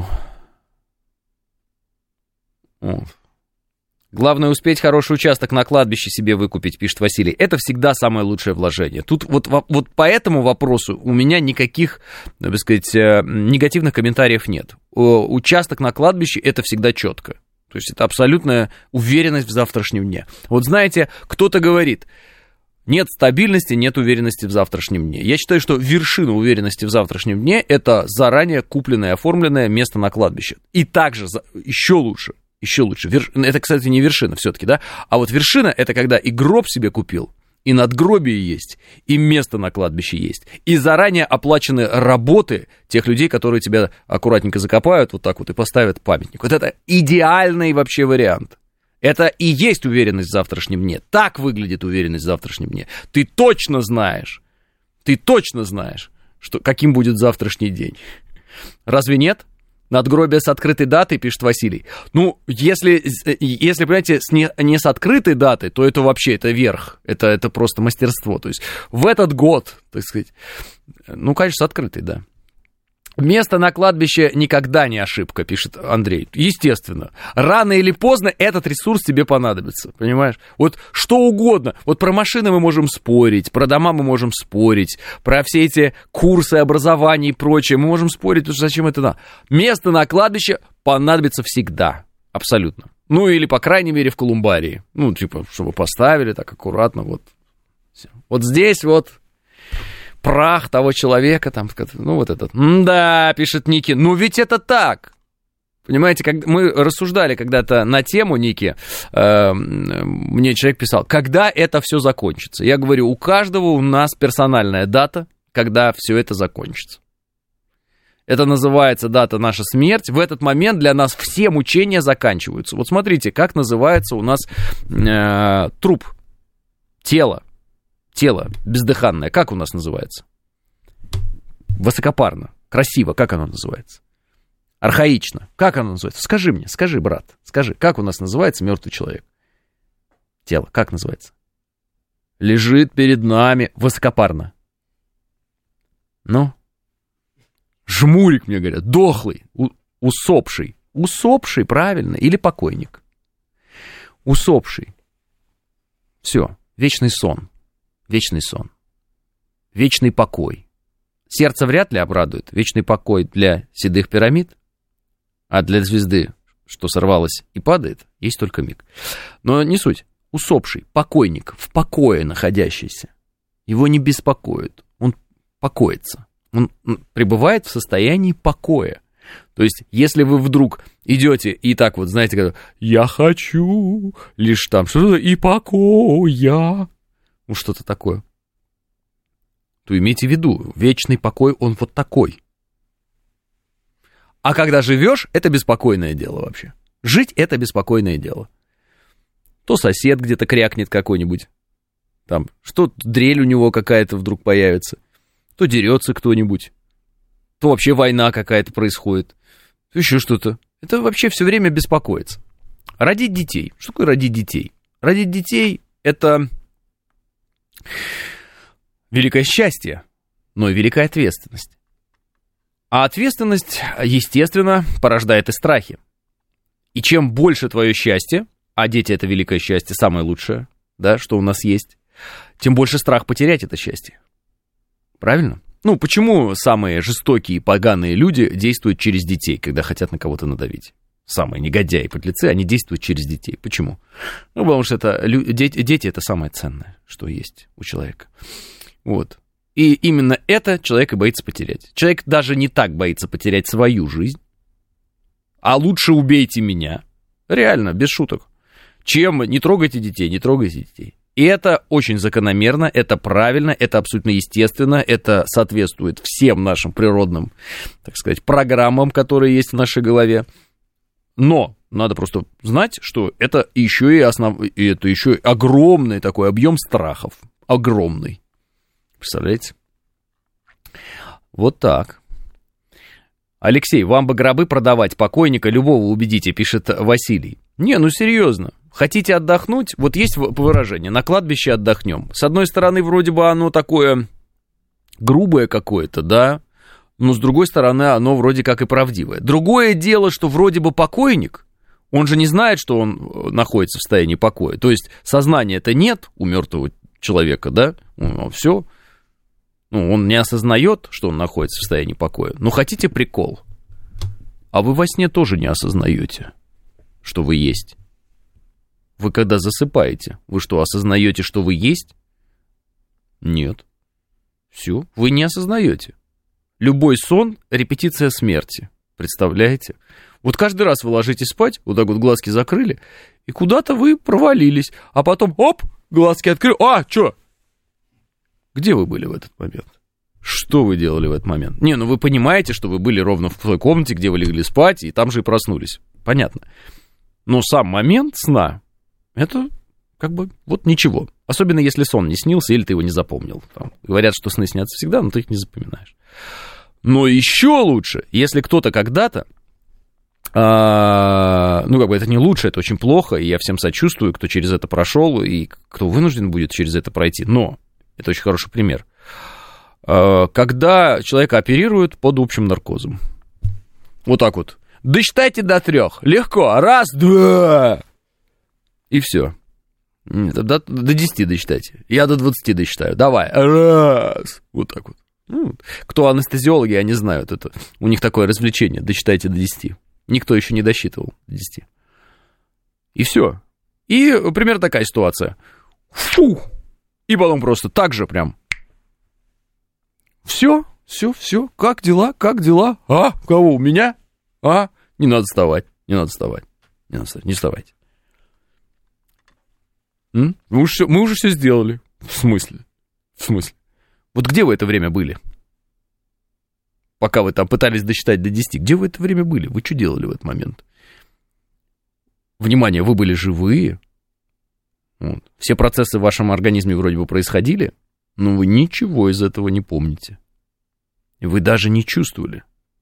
Вот. Главное успеть хороший участок на кладбище себе выкупить, пишет Василий. Это всегда самое лучшее вложение. Тут вот по этому вопросу у меня никаких, так сказать, негативных комментариев нет. Участок на кладбище — это всегда четко. То есть это абсолютная уверенность в завтрашнем дне. Вот знаете, кто-то говорит, нет стабильности, нет уверенности в завтрашнем дне. Я считаю, что вершина уверенности в завтрашнем дне — это заранее купленное, оформленное место на кладбище. И также еще лучше. Это, кстати, не вершина все-таки, да? А вот вершина — это когда и гроб себе купил, и надгробие есть, и место на кладбище есть, и заранее оплачены работы тех людей, которые тебя аккуратненько закопают вот так вот и поставят памятник. Вот это идеальный вообще вариант. Это и есть уверенность в завтрашнем дне. Так выглядит уверенность в завтрашнем дне. Ты точно знаешь, что, каким будет завтрашний день. Разве нет? Надгробие с открытой датой, пишет Василий. Ну, если понимаете, не с открытой датой, то это вообще, это верх. Это просто мастерство. То есть в этот год, так сказать, ну, конечно, с открытой, да. Место на кладбище никогда не ошибка, пишет Андрей. Естественно. Рано или поздно этот ресурс тебе понадобится, понимаешь? Вот что угодно. Вот про машины мы можем спорить, про дома мы можем спорить, про все эти курсы образования и прочее мы можем спорить, потому что зачем это надо. Место на кладбище понадобится всегда. Абсолютно. Ну, или, по крайней мере, в колумбарии. Ну, типа, чтобы поставили так аккуратно, вот. Всё. Вот здесь вот... прах того человека, там, ну, вот этот. Да, пишет Ники, ну ведь это так. Понимаете, как мы рассуждали когда-то на тему, Ники, мне человек писал, когда это все закончится. Я говорю, у каждого у нас персональная дата, когда все это закончится. Это называется дата наша смерть. В этот момент для нас все мучения заканчиваются. Вот смотрите, как называется у нас труп, тело бездыханное, как у нас называется? Высокопарно, красиво, как оно называется? Архаично, как оно называется? Скажи мне, брат, как у нас называется мертвый человек? Тело, как называется? Лежит перед нами высокопарно. Ну? Жмурик, мне говорят, дохлый, усопший. Усопший, правильно, или покойник. Усопший. Все, вечный сон. Вечный покой. Сердце вряд ли обрадует. Вечный покой для седых пирамид, а для звезды, что сорвалась и падает, есть только миг. Но не суть. Усопший, покойник, в покое находящийся. Его не беспокоит. Он покоится. Он пребывает в состоянии покоя. То есть, если вы вдруг идете и так вот, знаете, когда «я хочу лишь там что-то и покоя», ну, что-то такое, то имейте в виду, вечный покой, он вот такой. А когда живешь, это беспокойное дело вообще. Жить — это беспокойное дело. То сосед где-то крякнет какой-нибудь, там, что дрель у него какая-то вдруг появится, то дерется кто-нибудь, то вообще война какая-то происходит, то еще что-то. Это вообще все время беспокоится. Родить детей. Что такое родить детей? Родить детей — это великое счастье, но и великая ответственность. А ответственность, естественно, порождает и страхи. И чем больше твое счастье, а дети — это великое счастье, самое лучшее, да, что у нас есть, тем больше страх потерять это счастье. Правильно? Ну, почему самые жестокие и поганые люди действуют через детей, когда хотят на кого-то надавить? Самые негодяи и подлецы, они действуют через детей. Почему? Ну, потому что дети — это самое ценное, что есть у человека. Вот. И именно это человек и боится потерять. Человек даже не так боится потерять свою жизнь, а лучше убейте меня. Реально, без шуток. Чем не трогайте детей, не трогайте детей. И это очень закономерно, это правильно, это абсолютно естественно, это соответствует всем нашим природным, так сказать, программам, которые есть в нашей голове. Но надо просто знать, что это еще и огромный такой объем страхов. Огромный. Представляете? Вот так. Алексей, вам бы гробы продавать, покойника любого убедите, пишет Василий. Не, ну серьезно. Хотите отдохнуть? Вот есть выражение, на кладбище отдохнем. С одной стороны, вроде бы оно такое грубое какое-то, да, но с другой стороны, оно вроде как и правдивое. Другое дело, что вроде бы покойник, он же не знает, что он находится в состоянии покоя. То есть сознания-то нет у мертвого человека, да, все. Ну, он не осознает, что он находится в состоянии покоя. Но хотите прикол? А вы во сне тоже не осознаете, что вы есть. Вы когда засыпаете, вы что, осознаете, что вы есть? Нет. Все, вы не осознаете. Любой сон — репетиция смерти. Представляете? Вот каждый раз вы ложитесь спать, вот так вот глазки закрыли, и куда-то вы провалились. А потом, оп, глазки открыли. А, что? Где вы были в этот момент? Что вы делали в этот момент? Не, ну вы понимаете, что вы были ровно в той комнате, где вы легли спать, и там же и проснулись. Понятно. Но сам момент сна, это как бы вот ничего. Особенно если сон не снился или ты его не запомнил. Там говорят, что сны снятся всегда, но ты их не запоминаешь. Но еще лучше, если кто-то когда-то, ну как бы это не лучше, это очень плохо, и я всем сочувствую, кто через это прошел, и кто вынужден будет через это пройти. Но это очень хороший пример. Когда человека оперируют под общим наркозом. Вот так вот. Досчитайте до 3. Легко. 1, 2. И все. До 10 досчитайте. Я до 20 досчитаю. Давай. 1. Вот так вот. Ну, кто анестезиологи, они знают это. У них такое развлечение. Досчитайте до 10. Никто еще не досчитывал до 10. И все. И примерно такая ситуация. Фу. И потом просто так же прям. Все. Как дела? А, кого? У меня? А, не надо вставать. Не вставайте. Мы уже все сделали. В смысле? Вот где вы это время были? Пока вы там пытались досчитать до 10. Где вы это время были? Вы что делали в этот момент? Внимание, вы были живые. Вот. Все процессы в вашем организме вроде бы происходили, но вы ничего из этого не помните. И вы даже не чувствовали.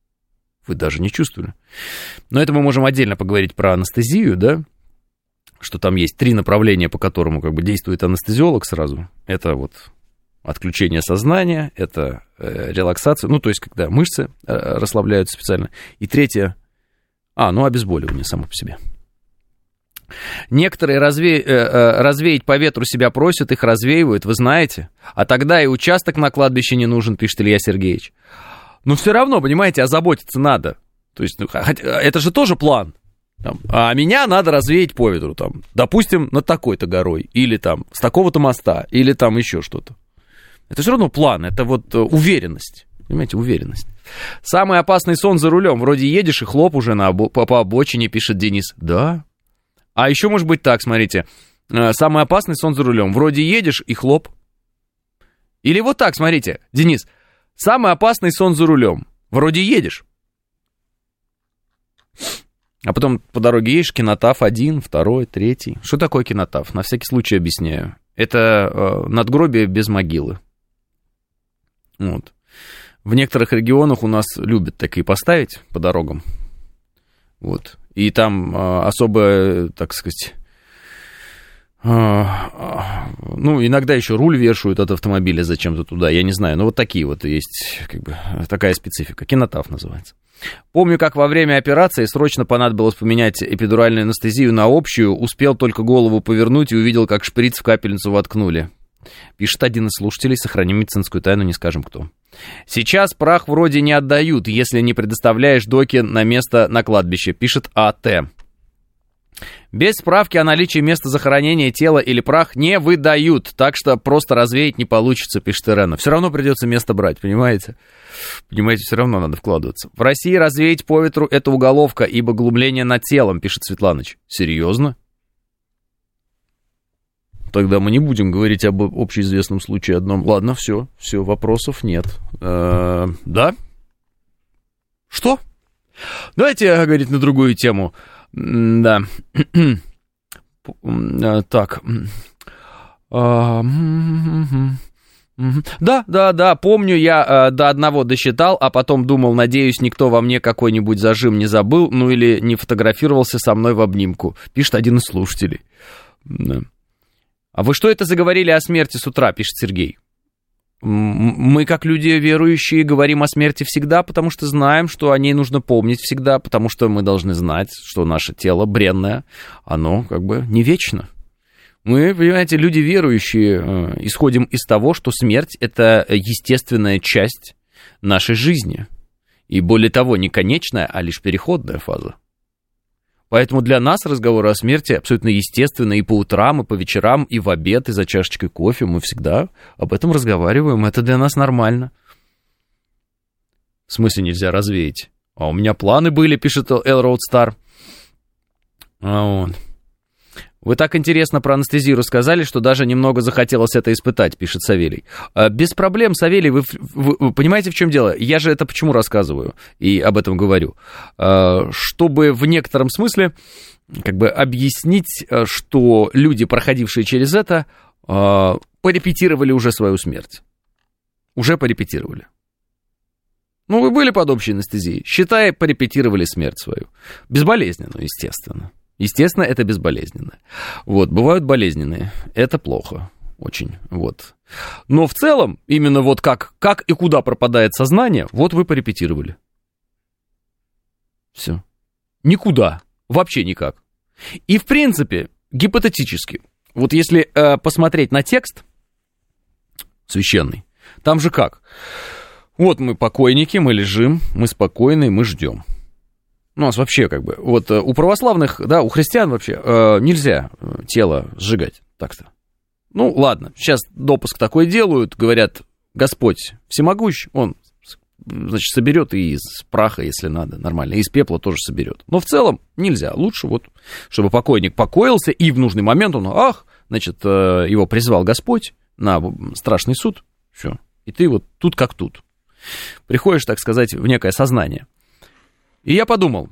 Но это мы можем отдельно поговорить про анестезию, да? Что там есть 3 направления, по которому как бы действует анестезиолог сразу. Это вот отключение сознания, это релаксация, ну, то есть, когда мышцы расслабляются специально. И 3, обезболивание само по себе. Некоторые развеять по ветру себя просят, их развеивают, вы знаете. А тогда и участок на кладбище не нужен, пишет Илья Сергеевич. Но все равно, понимаете, озаботиться надо. То есть, это же тоже план. Там, а меня надо развеять по ветру, там, допустим, над такой-то горой, или там с такого-то моста, или там еще что-то. Это все равно план, это вот уверенность. Понимаете, уверенность. Самый опасный сон за рулем. Вроде едешь и хлоп уже по обочине, пишет Денис. Да. А еще может быть так, смотрите. Самый опасный сон за рулем. Вроде едешь и хлоп. Или вот так, смотрите, Денис. Самый опасный сон за рулем. Вроде едешь. А потом по дороге едешь, кинотаф 1, 2, 3. Что такое кинотаф? На всякий случай объясняю. Это надгробие без могилы. Вот. В некоторых регионах у нас любят такие поставить по дорогам. Вот. И там особо, так сказать, Ну, иногда еще руль вешают от автомобиля зачем-то туда, я не знаю. Но вот такие вот есть, как бы, такая специфика. Кинотаф называется. Помню, как во время операции срочно понадобилось поменять эпидуральную анестезию на общую. Успел только голову повернуть и увидел, как шприц в капельницу воткнули. Пишет один из слушателей, сохраним медицинскую тайну, не скажем кто. Сейчас прах вроде не отдают, если не предоставляешь доки на место на кладбище, пишет АТ. Без справки о наличии места захоронения тела или прах не выдают, так что просто развеять не получится, пишет Ирена. Все равно придется место брать, понимаете? Понимаете, все равно надо вкладываться. В России развеять по ветру — это уголовка, ибо глумление над телом, пишет Светланыч. Серьезно? Тогда мы не будем говорить об общеизвестном случае одном. Ладно, все, вопросов нет. Да? Что? Давайте, говорит, на другую тему. Да. Так. Да, помню, я до одного досчитал, а потом думал, надеюсь, никто во мне какой-нибудь зажим не забыл, ну или не фотографировался со мной в обнимку, пишет один из слушателей. Да. А вы что это заговорили о смерти с утра, пишет Сергей. Мы, как люди верующие, говорим о смерти всегда, потому что знаем, что о ней нужно помнить всегда, потому что мы должны знать, что наше тело бренное, оно как бы не вечно. Мы, понимаете, люди верующие, исходим из того, что смерть — это естественная часть нашей жизни. И более того, не конечная, а лишь переходная фаза. Поэтому для нас разговоры о смерти абсолютно естественны и по утрам, и по вечерам, и в обед, и за чашечкой кофе. Мы всегда об этом разговариваем. Это для нас нормально. В смысле нельзя развеять? А у меня планы были, пишет Элроуд Стар. Вы так интересно про анестезию рассказали, что даже немного захотелось это испытать, пишет Савелий. Без проблем, Савелий, вы понимаете, в чем дело? Я же это почему рассказываю и об этом говорю? Чтобы в некотором смысле как бы объяснить, что люди, проходившие через это, порепетировали уже свою смерть. Уже порепетировали. Ну, вы были под общей анестезией, считай, порепетировали смерть свою. Безболезненно, естественно. Естественно, это безболезненно. Вот, бывают болезненные. Это плохо. Очень. Вот. Но в целом, именно вот как и куда пропадает сознание, вот вы порепетировали. Все. Никуда. Вообще никак. И, в принципе, гипотетически, вот если посмотреть на текст священный, там же как? Вот мы покойники, мы лежим, мы спокойны, мы ждем. У нас вообще как бы, вот у православных, да, у христиан вообще нельзя тело сжигать так-то. Ну, ладно, сейчас допуск такой делают, говорят, Господь всемогущ, он, значит, соберет и из праха, если надо, нормально, и из пепла тоже соберет. Но в целом нельзя, лучше вот, чтобы покойник покоился, и в нужный момент он, значит, его призвал Господь на страшный суд, все, и ты вот тут как тут. Приходишь, так сказать, в некое сознание. И я подумал,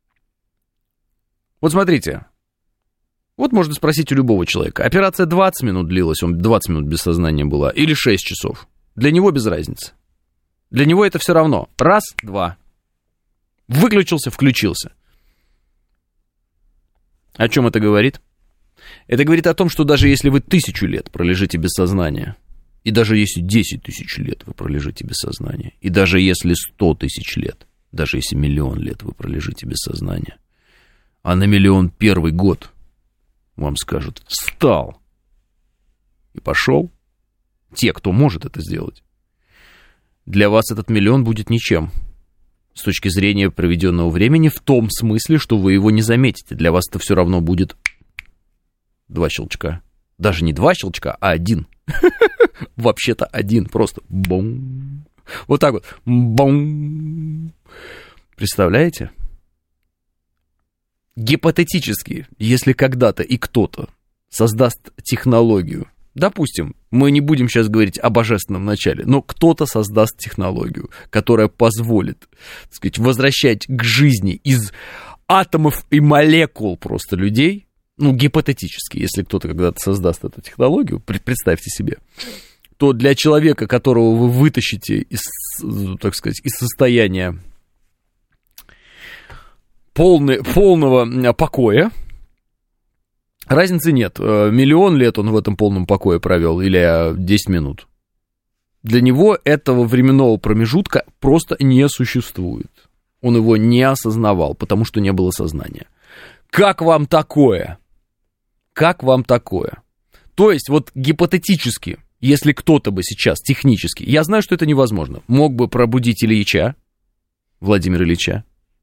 вот смотрите, вот можно спросить у любого человека, операция 20 минут длилась, он 20 минут без сознания была, или 6 часов, для него без разницы. Для него это все равно, раз, два, выключился, включился. О чем это говорит? Это говорит о том, что даже если вы 1000 лет пролежите без сознания, и даже если 10 тысяч лет вы пролежите без сознания, и даже если 100 тысяч лет, даже если 1 000 000 лет вы пролежите без сознания, а на 1,001,000 год вам скажут «встал» и пошел, те, кто может это сделать, для вас этот 1 000 000 будет ничем с точки зрения проведенного времени, в том смысле, что вы его не заметите. Для вас это все равно будет 2 щелчка. Даже не 2 щелчка, а 1. Вообще-то 1, просто бум. Вот так вот. Бум. Представляете? Гипотетически, если когда-то и кто-то создаст технологию, допустим, мы не будем сейчас говорить о божественном начале, но кто-то создаст технологию, которая позволит, так сказать, возвращать к жизни из атомов и молекул просто людей, ну, гипотетически, если кто-то когда-то создаст эту технологию, представьте себе, то для человека, которого вы вытащите из, так сказать, из состояния полного покоя, Разницы нет. Миллион лет он в этом полном покое провел или 10 минут. Для него этого временного промежутка просто не существует. Он его не осознавал, потому что не было сознания. Как вам такое? Как вам такое? То есть, вот гипотетически, если кто-то бы сейчас технически, я знаю, что это невозможно, мог бы пробудить Ильича, Владимира Ильича.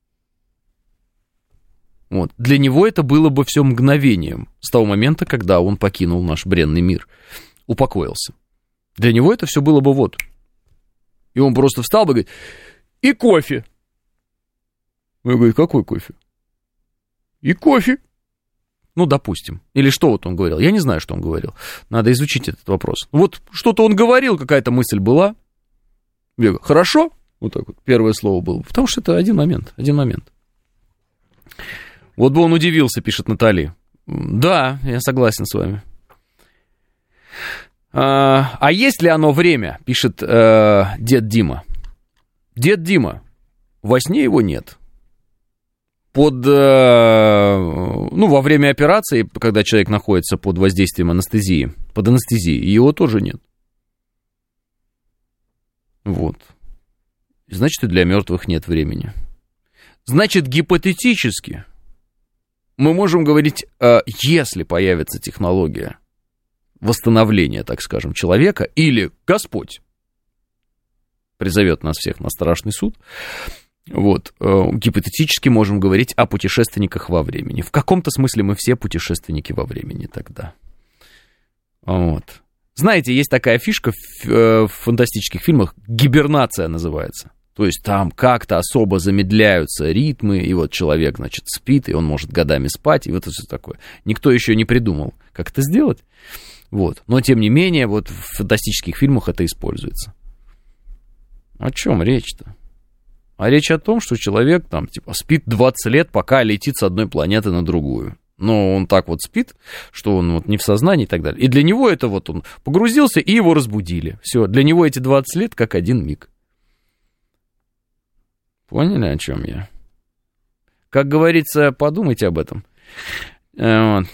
Вот. Для него это было бы все мгновением с того момента, когда он покинул наш бренный мир, упокоился. Для него это все было бы вот. И он просто встал бы и говорит, и кофе. Я говорю, какой кофе? И кофе. Ну, допустим. Или что вот он говорил? Я не знаю, что он говорил. Надо изучить этот вопрос. Вот что-то он говорил, какая-то мысль была. Я говорю, хорошо? Вот так вот первое слово было. Потому что это один момент. Вот бы он удивился, пишет Натали. Да, я согласен с вами. А есть ли оно время, пишет дед Дима. Дед Дима, во сне его нет. Во время операции, когда человек находится под воздействием анестезии, под анестезией, его тоже нет. Вот. Значит, и для мертвых нет времени. Значит, гипотетически мы можем говорить, если появится технология восстановления, так скажем, человека, или Господь призовет нас всех на страшный суд, вот, гипотетически можем говорить о путешественниках во времени. В каком-то смысле мы все путешественники во времени тогда. Вот. Знаете, есть такая фишка в фантастических фильмах, гибернация называется. То есть там как-то особо замедляются ритмы, и вот человек, значит, спит, и он может годами спать, и вот это все такое. Никто еще не придумал, как это сделать. Вот. Но, тем не менее, вот в фантастических фильмах это используется. О чем речь-то? А речь о том, что человек там, типа, спит 20 лет, пока летит с одной планеты на другую. Но он так вот спит, что он вот не в сознании и так далее. И для него это вот он погрузился, и его разбудили. Все, для него эти 20 лет как один миг. Поняли, о чем я? Как говорится, подумайте об этом. Вот.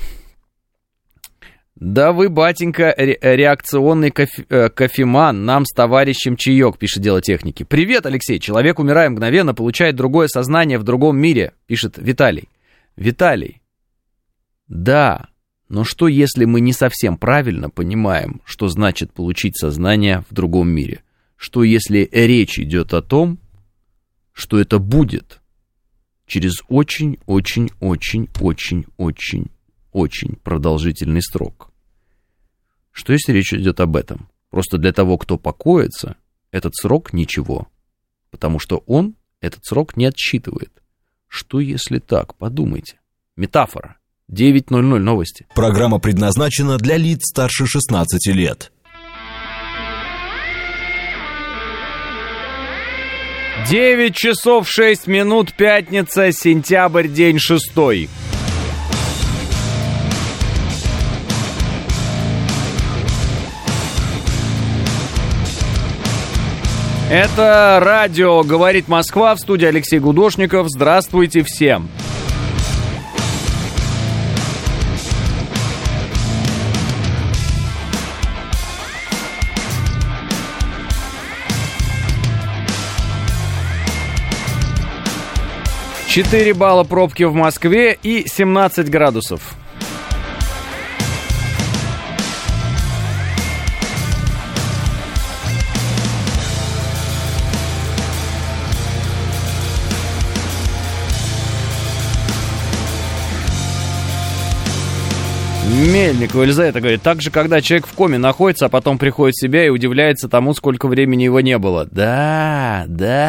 Да вы, батенька, реакционный кофеман, нам с товарищем чаек, пишет Дело техники. Привет, Алексей, человек, умирая мгновенно, получает другое сознание в другом мире, пишет Виталий. Виталий, да, но что если мы не совсем правильно понимаем, что значит получить сознание в другом мире? Что если речь идет о том, что это будет через очень-очень-очень-очень-очень продолжительный срок? Что если речь идет об этом? Просто для того, кто покоится, этот срок ничего, потому что он этот срок не отсчитывает. Что если так? Подумайте. Метафора. 9:00 новости. Программа предназначена для лиц старше 16 лет. 9 часов 6 минут, пятница, сентябрь, день 6. Это радио «Говорит Москва», в студии Алексей Гудошников. Здравствуйте всем. Четыре балла пробки в Москве и 17 градусов. Мельникова Елизавета говорит, так же, когда человек в коме находится, а потом приходит в себя и удивляется тому, сколько времени его не было. Да.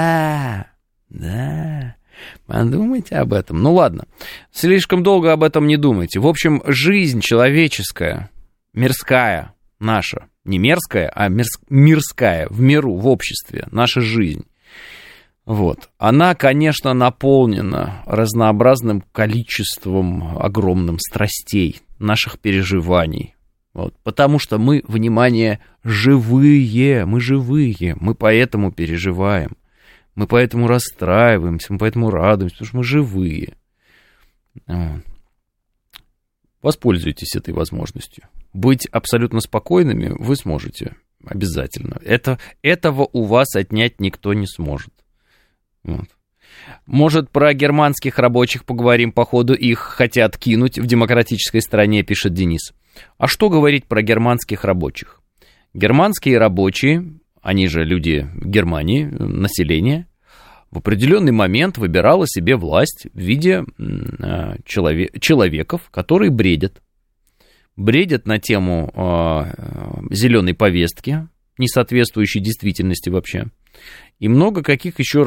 Подумайте об этом. Ну ладно, слишком долго об этом не думайте. В общем, жизнь человеческая, мирская наша, не мерзкая, а мирская, в миру, в обществе, наша жизнь. Вот. Она, конечно, наполнена разнообразным количеством огромным страстей, наших переживаний. Вот. Потому что мы, внимание, живые, мы поэтому переживаем, мы поэтому расстраиваемся, мы поэтому радуемся, потому что мы живые. Вот. Воспользуйтесь этой возможностью. Быть абсолютно спокойными вы сможете обязательно. Этого у вас отнять никто не сможет. Вот. Может, про германских рабочих поговорим, походу их хотят кинуть в демократической стране, пишет Денис. А что говорить про германских рабочих? Германские рабочие, они же люди Германии, население, в определенный момент выбирало себе власть в виде человеков, которые бредят. Бредят на тему зеленой повестки, не соответствующей действительности вообще. И много каких еще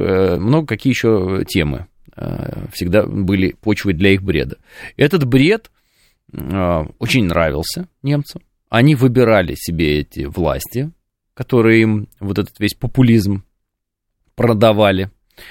темы всегда были почвой для их бреда. Этот бред очень нравился немцам. Они выбирали себе эти власти, которые им вот этот весь популизм продавали.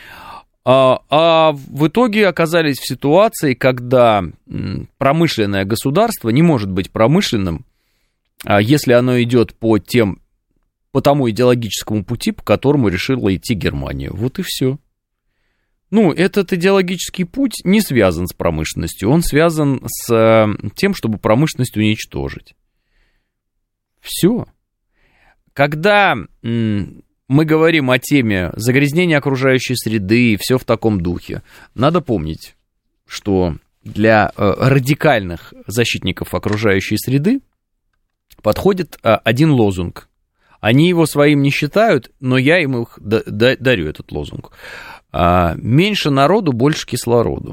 А в итоге оказались в ситуации, когда промышленное государство не может быть промышленным, если оно идет по тому идеологическому пути, по которому решила идти Германия. Вот и все. Ну, этот идеологический путь не связан с промышленностью, он связан с тем, чтобы промышленность уничтожить. Все. Когда мы говорим о теме загрязнения окружающей среды и все в таком духе, надо помнить, что для радикальных защитников окружающей среды подходит один лозунг. Они его своим не считают, но я им их дарю, этот лозунг. Меньше народу, больше кислороду.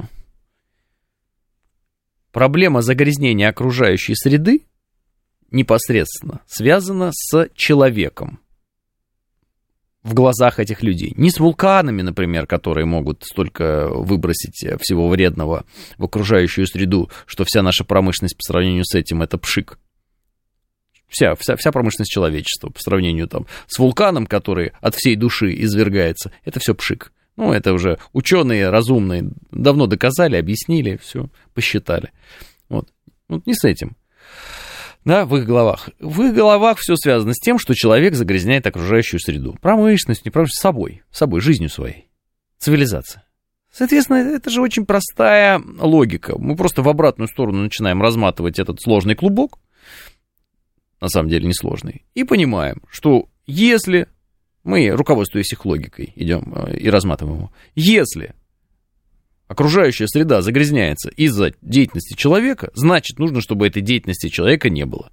Проблема загрязнения окружающей среды непосредственно связана с человеком в глазах этих людей. Не с вулканами, например, которые могут столько выбросить всего вредного в окружающую среду, что вся наша промышленность по сравнению с этим — это пшик. Вся промышленность человечества по сравнению там с вулканом, который от всей души извергается, это все пшик. Ну, это уже ученые разумные давно доказали, объяснили, все, посчитали. Вот не с этим. Да, в их головах. В их головах все связано с тем, что человек загрязняет окружающую среду. Промышленность, не промышленность, собой, жизнью своей. Цивилизация. Соответственно, это же очень простая логика. Мы просто в обратную сторону начинаем разматывать этот сложный клубок, на самом деле несложный, и понимаем, что если мы, руководствуясь их логикой, идем и разматываем его, если окружающая среда загрязняется из-за деятельности человека, значит, нужно, чтобы этой деятельности человека не было.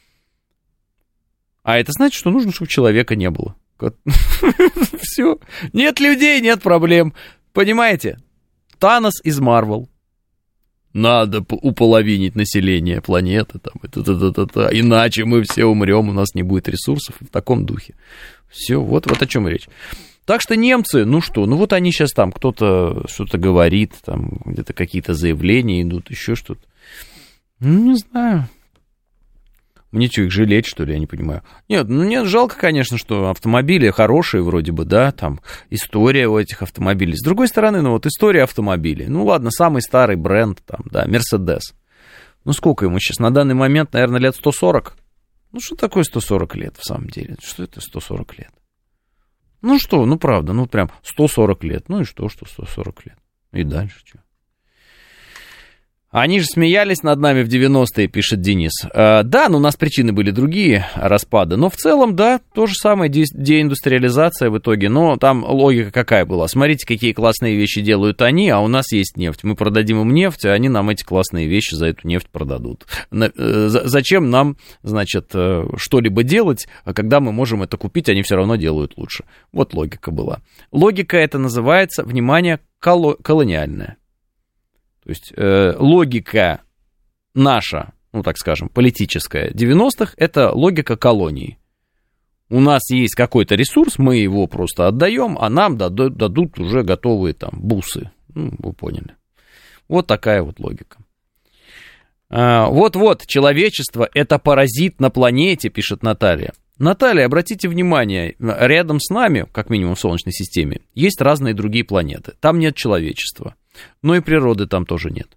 А это значит, что нужно, чтобы человека не было. Все. Нет людей, нет проблем. Понимаете? Танос из Марвел. Надо уполовинить население планеты, там, иначе мы все умрем, у нас не будет ресурсов, в таком духе. Все, вот о чем речь. Так что немцы, вот они сейчас там, кто-то что-то говорит, там где-то какие-то заявления идут, еще что-то. Не знаю. Мне что, их жалеть, что ли, я не понимаю. Нет, жалко, конечно, что автомобили хорошие вроде бы, да, там история у этих автомобилей. С другой стороны, история автомобилей. Ладно, самый старый бренд, там, да, Mercedes. Сколько ему сейчас? На данный момент, наверное, лет 140. Что такое 140 лет, в самом деле? Что это 140 лет? Правда, прям 140 лет. И что 140 лет? И дальше что? Они же смеялись над нами в 90-е, пишет Денис. Да, у нас причины были другие распада, но в целом, да, то же самое, деиндустриализация в итоге, но там логика какая была? Смотрите, какие классные вещи делают они, а у нас есть нефть. Мы продадим им нефть, а они нам эти классные вещи за эту нефть продадут. Зачем нам, что-либо делать, когда мы можем это купить, они все равно делают лучше. Вот логика была. Логика это называется, внимание, колониальная. То есть логика наша, так скажем, политическая 90-х, это логика колонии. У нас есть какой-то ресурс, мы его просто отдаем, а нам дадут уже готовые там бусы. Вы поняли. Вот такая вот логика. Вот-вот, человечество — это паразит на планете, пишет Наталья. Наталья, обратите внимание, рядом с нами, как минимум в Солнечной системе, есть разные другие планеты. Там нет человечества. Но и природы там тоже нет.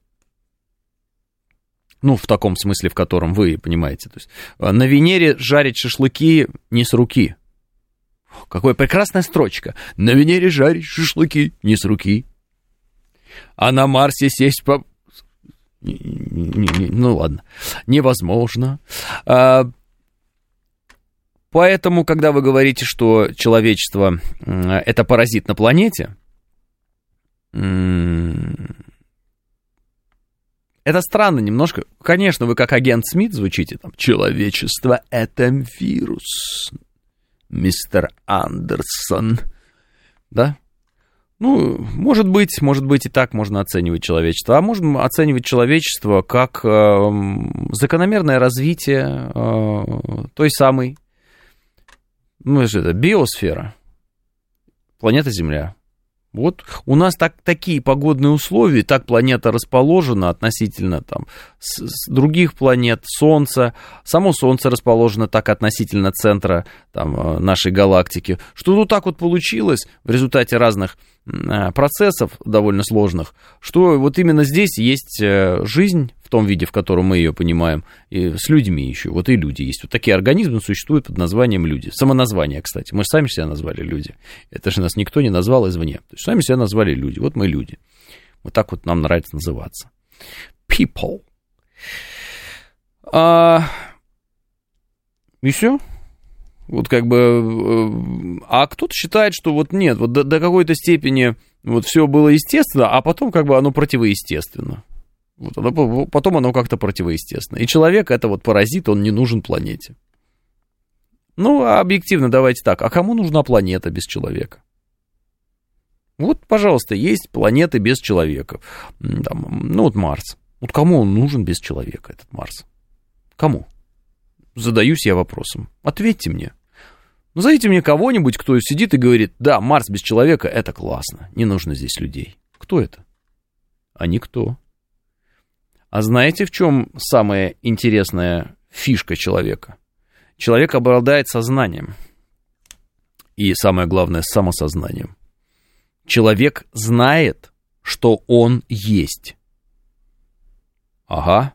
В таком смысле, в котором вы понимаете. То есть, на Венере жарить шашлыки не с руки. Какая прекрасная строчка. На Венере жарить шашлыки не с руки. А на Марсе сесть по... ну ладно, невозможно. Поэтому, когда вы говорите, что человечество – это паразит на планете, это странно немножко. Конечно, вы как агент Смит звучите там. Человечество – это вирус, мистер Андерсон. Да? Ну, может быть и так можно оценивать человечество. А можем оценивать человечество как закономерное развитие той самой, ну, это биосфера, планета Земля. Вот у нас такие погодные условия, так планета расположена относительно там, с других планет, Солнца. Само Солнце расположено так относительно центра там, нашей галактики, что вот так вот получилось в результате разных процессов довольно сложных, что вот именно здесь есть жизнь в том виде, в котором мы ее понимаем, и с людьми еще, вот и люди есть. Вот такие организмы существуют под названием люди. Самоназвание, кстати, мы же сами себя назвали люди. Это же нас никто не назвал извне. То есть сами себя назвали люди. Вот мы люди. Вот так вот нам нравится называться. People. И все. Вот как бы, а кто-то считает, что вот нет, вот до какой-то степени вот все было естественно, а потом как бы оно противоестественно. Вот потом оно как-то противоестественно. И человек это вот паразит, он не нужен планете. Ну, объективно давайте так, а кому нужна планета без человека? Вот, пожалуйста, есть планеты без человека. Там, ну, вот Марс. Вот кому он нужен без человека, этот Марс? Кому? Задаюсь я вопросом. Ответьте мне. Назовите мне кого-нибудь, кто сидит и говорит, да, Марс без человека, это классно, не нужно здесь людей. Кто это? А никто. А знаете, в чем самая интересная фишка человека? Человек обладает сознанием. И самое главное, самосознанием. Человек знает, что он есть. Ага.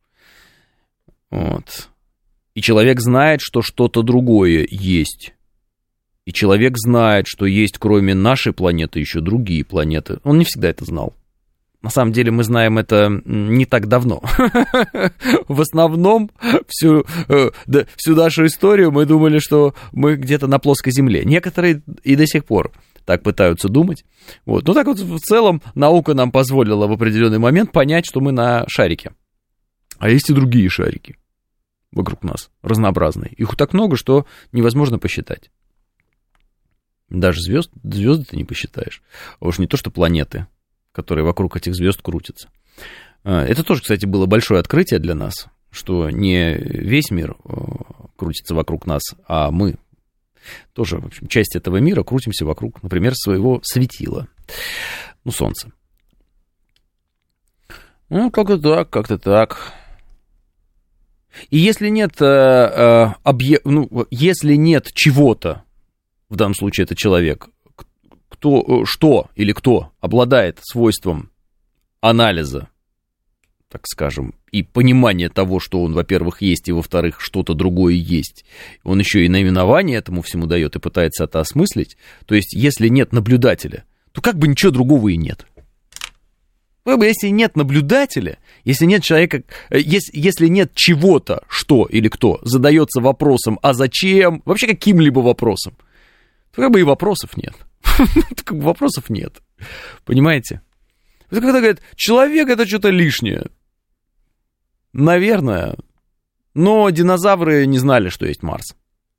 Вот. И человек знает, что что-то другое есть. И человек знает, что есть кроме нашей планеты еще другие планеты. Он не всегда это знал. На самом деле мы знаем это не так давно. В основном всю нашу историю мы думали, что мы где-то на плоской земле. Некоторые и до сих пор так пытаются думать. Вот. Ну так вот в целом наука нам позволила в определенный момент понять, что мы на шарике. А есть и другие шарики вокруг нас, разнообразные. Их так много, что невозможно посчитать. Даже звезды ты не посчитаешь. А уж не то, что планеты, которые вокруг этих звезд крутятся. Это тоже, кстати, было большое открытие для нас, что не весь мир крутится вокруг нас, а мы тоже, в общем, часть этого мира крутимся вокруг, например, своего светила, ну, Солнца. Ну, как-то так. И если нет, если нет чего-то, в данном случае это человек, что обладает свойством анализа, так скажем, и понимания того, что он, во-первых, есть, и, во-вторых, что-то другое есть, он еще и наименование этому всему дает и пытается это осмыслить, то есть если нет наблюдателя, то как бы ничего другого и нет. Если нет наблюдателя, если нет человека, если нет чего-то, что или кто задается вопросом, а зачем, вообще каким-либо вопросом, то как бы и вопросов нет. Вопросов нет. Понимаете? Это когда говорят, человек это что-то лишнее. Наверное. Но динозавры не знали, что есть Марс.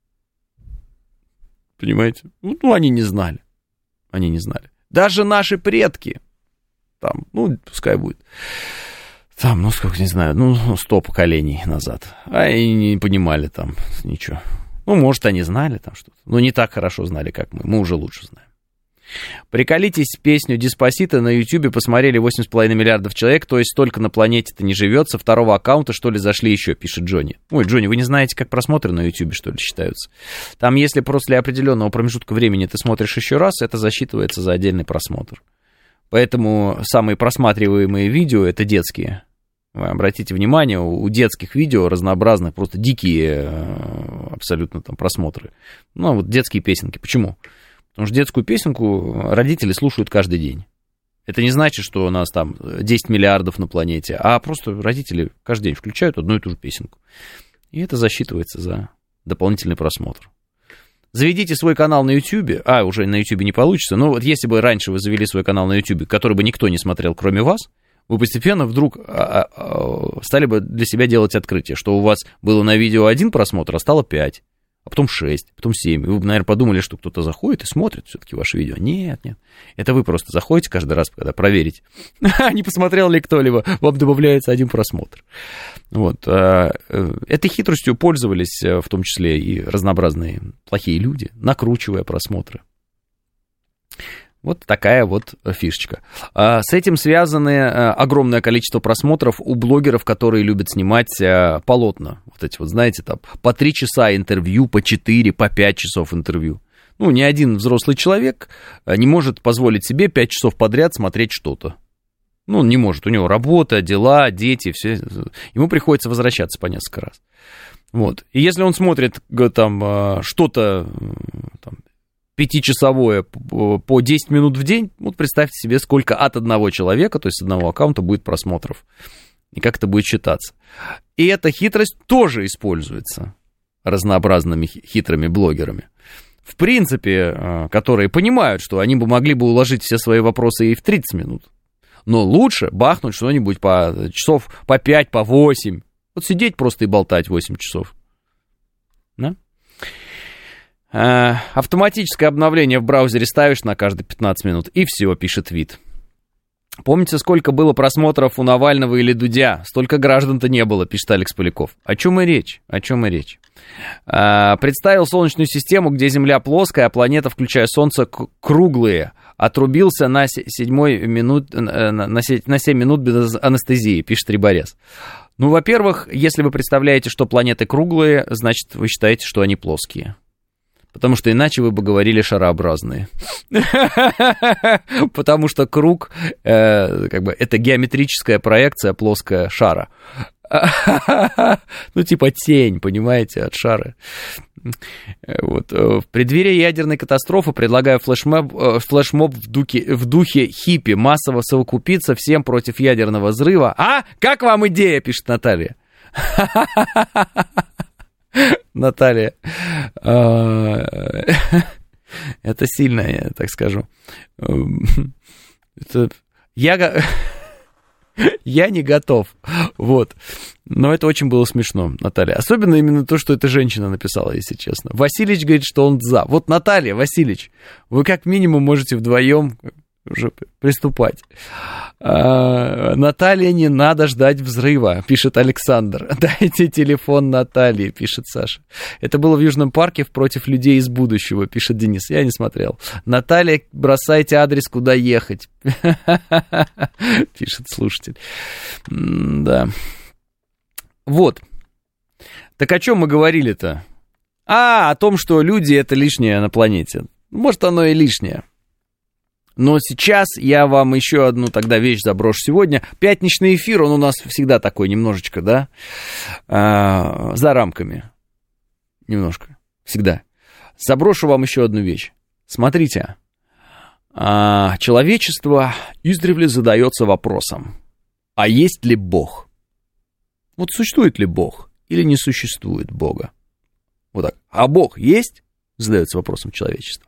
Понимаете? Ну, они не знали. Они не знали. Даже наши предки. Там, ну, пускай будет. Там, ну, сколько, не знаю, 100 поколений назад. А они не понимали там ничего. Ну, может, они знали там что-то. Но не так хорошо знали, как мы. Мы уже лучше знаем. Приколитесь, песню «Деспасито» на Ютьюбе посмотрели 8,5 миллиардов человек, то есть столько на планете-то не живет. Со второго аккаунта, что ли, зашли еще, пишет Джонни. Ой, Джонни, вы не знаете, как просмотры на Ютьюбе, что ли, считаются? Там, если после определенного промежутка времени ты смотришь еще раз, это засчитывается за отдельный просмотр. Поэтому самые просматриваемые видео — это детские. Вы обратите внимание, у детских видео разнообразных, просто дикие абсолютно там просмотры. Ну, вот детские песенки. Почему? Потому что детскую песенку родители слушают каждый день. Это не значит, что у нас там 10 миллиардов на планете, а просто родители каждый день включают одну и ту же песенку. И это засчитывается за дополнительный просмотр. Заведите свой канал на YouTube, уже на YouTube не получится, но вот если бы раньше вы завели свой канал на YouTube, который бы никто не смотрел, кроме вас, вы постепенно вдруг стали бы для себя делать открытие, что у вас было на видео 1 просмотр, а стало 5, а потом 6, потом 7. Вы бы, наверное, подумали, что кто-то заходит и смотрит все-таки ваше видео. Нет. Это вы просто заходите каждый раз, когда проверить, не посмотрел ли кто-либо, вам добавляется 1 просмотр. Вот. Этой хитростью пользовались в том числе и разнообразные плохие люди, накручивая просмотры. Вот такая вот фишечка. С этим связаны огромное количество просмотров у блогеров, которые любят снимать полотна. Вот эти вот, знаете, там по 3 часа интервью, по 4, по 5 часов интервью. Ну, ни один взрослый человек не может позволить себе 5 часов подряд смотреть что-то. Ну, он не может. У него работа, дела, дети, все. Ему приходится возвращаться по несколько раз. Вот. И если он смотрит там что-то... Там, 5-часовое по 10 минут в день, вот представьте себе, сколько от одного человека, то есть с одного аккаунта будет просмотров, и как это будет считаться. И эта хитрость тоже используется разнообразными хитрыми блогерами, в принципе, которые понимают, что они бы могли бы уложить все свои вопросы и в 30 минут, но лучше бахнуть что-нибудь по часов по 5, по 8, вот сидеть просто и болтать 8 часов, да? Автоматическое обновление в браузере ставишь на каждые 15 минут, и все, пишет Вид. Помните, сколько было просмотров у Навального или Дудя? Столько граждан-то не было, пишет Алекс Поляков. О чем и речь? Представил Солнечную систему, где Земля плоская, а планета, включая Солнце, круглые. Отрубился на 7 минут без анестезии, пишет Риборез. Ну, во-первых, если вы представляете, что планеты круглые, значит, вы считаете, что они плоские. Потому что иначе вы бы говорили шарообразные. Потому что круг, это геометрическая проекция плоская шара. Ну, типа тень, понимаете, от шара. Вот. В преддверии ядерной катастрофы предлагаю флешмоб в духе хиппи, массово совокупиться всем против ядерного взрыва. Как вам идея, пишет Наталья. Наталья, это сильно, я так скажу. Я не готов, вот. Но это очень было смешно, Наталья. Особенно именно то, что эта женщина написала, если честно. Васильевич говорит, что он за. Вот, Наталья, Васильевич, вы как минимум можете вдвоем уже приступать. Наталья, не надо ждать взрыва, пишет Александр. Дайте телефон Натальи, пишет Саша. Это было в Южном парке против людей из будущего, пишет Денис. Я не смотрел. Наталья, бросайте адрес, куда ехать, пишет слушатель. Да. Вот. Так о чем мы говорили-то? О том, что люди это лишнее на планете. Может, оно и лишнее. Но сейчас я вам еще одну тогда вещь заброшу сегодня. Пятничный эфир, он у нас всегда такой немножечко, да, за рамками. Немножко, всегда. Заброшу вам еще одну вещь. Смотрите, человечество издревле задается вопросом, а есть ли Бог? Вот существует ли Бог или не существует Бога? Вот так. А Бог есть? Задается вопросом человечество.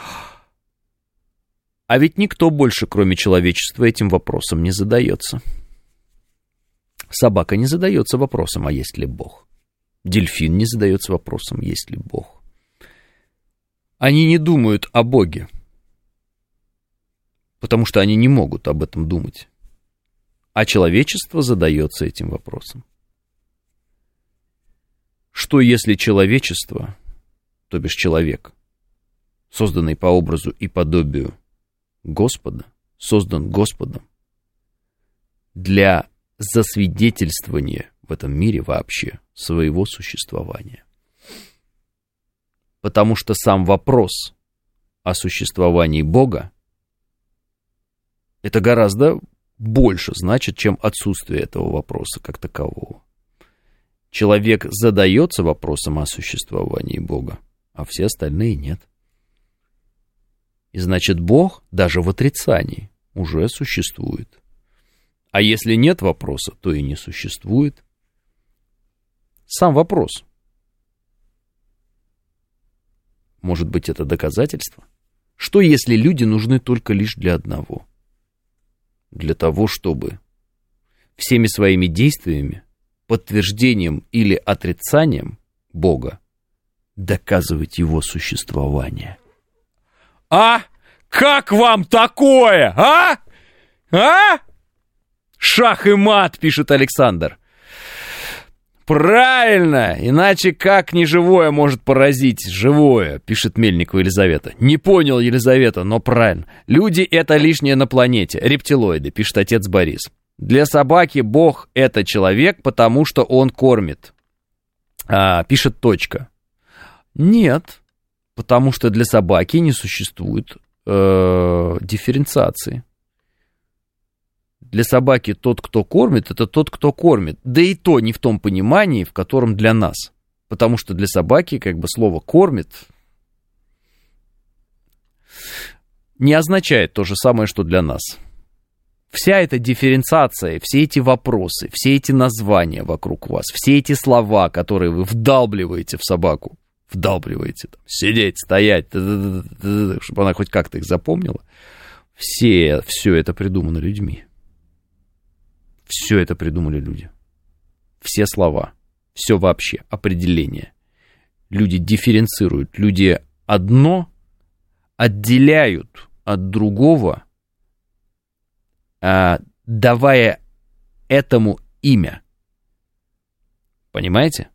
А ведь никто больше, кроме человечества, этим вопросом не задается. Собака не задается вопросом, а есть ли Бог? Дельфин не задается вопросом, есть ли Бог? Они не думают о Боге, потому что они не могут об этом думать. А человечество задается этим вопросом. Что если человечество, то бишь человек, созданный по образу и подобию Господа, создан Господом для засвидетельствования в этом мире вообще своего существования. Потому что сам вопрос о существовании Бога это гораздо больше значит, чем отсутствие этого вопроса как такового. Человек задается вопросом о существовании Бога, а все остальные нет. И значит, Бог даже в отрицании, уже существует. А если нет вопроса, то и не существует. Сам вопрос. Может быть, это доказательство? Что, если люди нужны только лишь для одного? Для того, чтобы всеми своими действиями, подтверждением или отрицанием Бога доказывать его существование. А? Как вам такое? А? А? Шах и мат, пишет Александр. Правильно, иначе как неживое может поразить живое, пишет Мельникова Елизавета. Не понял, Елизавета, но правильно. Люди — это лишнее на планете, рептилоиды, пишет отец Борис. Для собаки Бог — это человек, потому что он кормит, пишет Точка. Нет, потому что для собаки не существует дифференциации. Для собаки тот, кто кормит, это тот, кто кормит. Да и то не в том понимании, в котором для нас. Потому что для собаки как бы слово «кормит» не означает то же самое, что для нас. Вся эта дифференциация, все эти вопросы, все эти названия вокруг вас, все эти слова, которые вы вдалбливаете в собаку, вдалбливаете, там, сидеть, стоять, чтобы она хоть как-то их запомнила, все это придумано людьми. Все это придумали люди. Все слова, все вообще, определения. Люди дифференцируют, люди одно отделяют от другого, давая этому имя. Понимаете?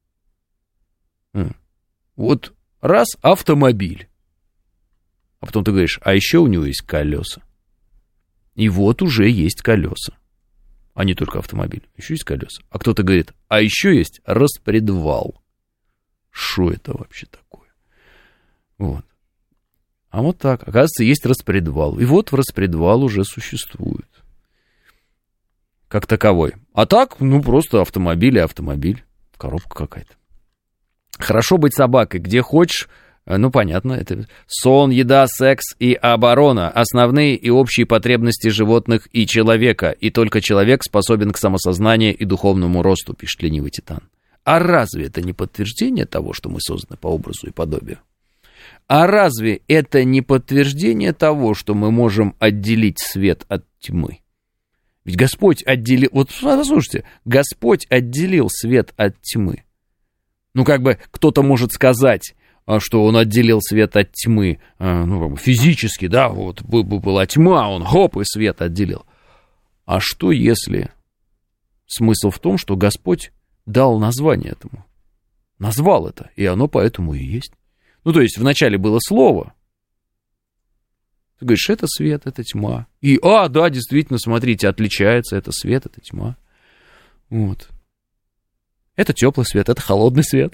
Вот раз автомобиль, а потом ты говоришь, а еще у него есть колеса. И вот уже есть колеса. А не только автомобиль, еще есть колеса. А кто-то говорит, а еще есть распредвал. Что это вообще такое? Вот. А вот так, оказывается, есть распредвал. И вот распредвал уже существует. Как таковой. А так, просто автомобиль и автомобиль. Коробка какая-то. Хорошо быть собакой, где хочешь. Понятно, это сон, еда, секс и оборона. Основные и общие потребности животных и человека. И только человек способен к самосознанию и духовному росту, пишет ленивый Титан. А разве это не подтверждение того, что мы созданы по образу и подобию? А разве это не подтверждение того, что мы можем отделить свет от тьмы? Ведь Господь отделил... Вот послушайте, Господь отделил свет от тьмы. Кто-то может сказать, что он отделил свет от тьмы, физически, да, вот была тьма, он хоп, и свет отделил. А что если... Смысл в том, что Господь дал название этому. Назвал это, и оно поэтому и есть. То есть вначале было слово. Ты говоришь, это свет, это тьма. И, да, действительно, смотрите, отличается, это свет, это тьма. Вот. Это теплый свет, это холодный свет.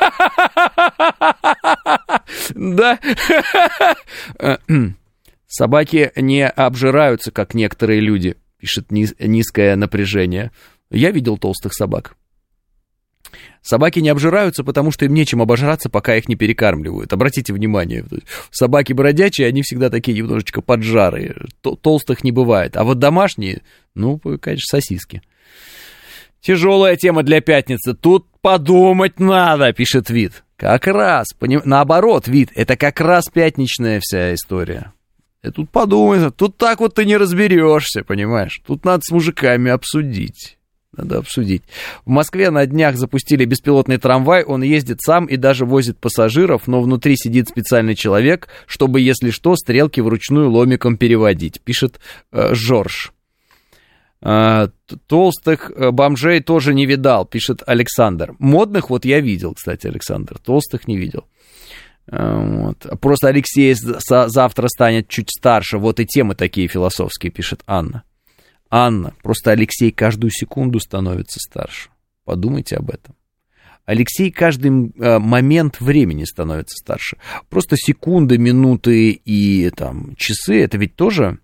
Да. Собаки не обжираются, как некоторые люди, пишет низкое напряжение. Я видел толстых собак. Собаки не обжираются, потому что им нечем обожраться, пока их не перекармливают. Обратите внимание, собаки бродячие, они всегда такие немножечко поджарые. Толстых не бывает. А вот домашние, конечно, сосиски. Тяжелая тема для пятницы. Тут подумать надо, пишет Вит. Как раз, наоборот, Вит, это как раз пятничная вся история. И тут подумай, тут так вот ты не разберешься, понимаешь? Тут надо с мужиками обсудить. Надо обсудить. В Москве на днях запустили беспилотный трамвай, он ездит сам и даже возит пассажиров, но внутри сидит специальный человек, чтобы, если что, стрелки вручную ломиком переводить, пишет Жорж. Толстых бомжей тоже не видал, пишет Александр. Модных вот я видел, кстати, Александр, толстых не видел. Вот. Просто Алексей завтра станет чуть старше, вот и темы такие философские, пишет Анна. Анна, просто Алексей каждую секунду становится старше. Подумайте об этом. Алексей каждый момент времени становится старше. Просто секунды, минуты и там, часы, это ведь тоже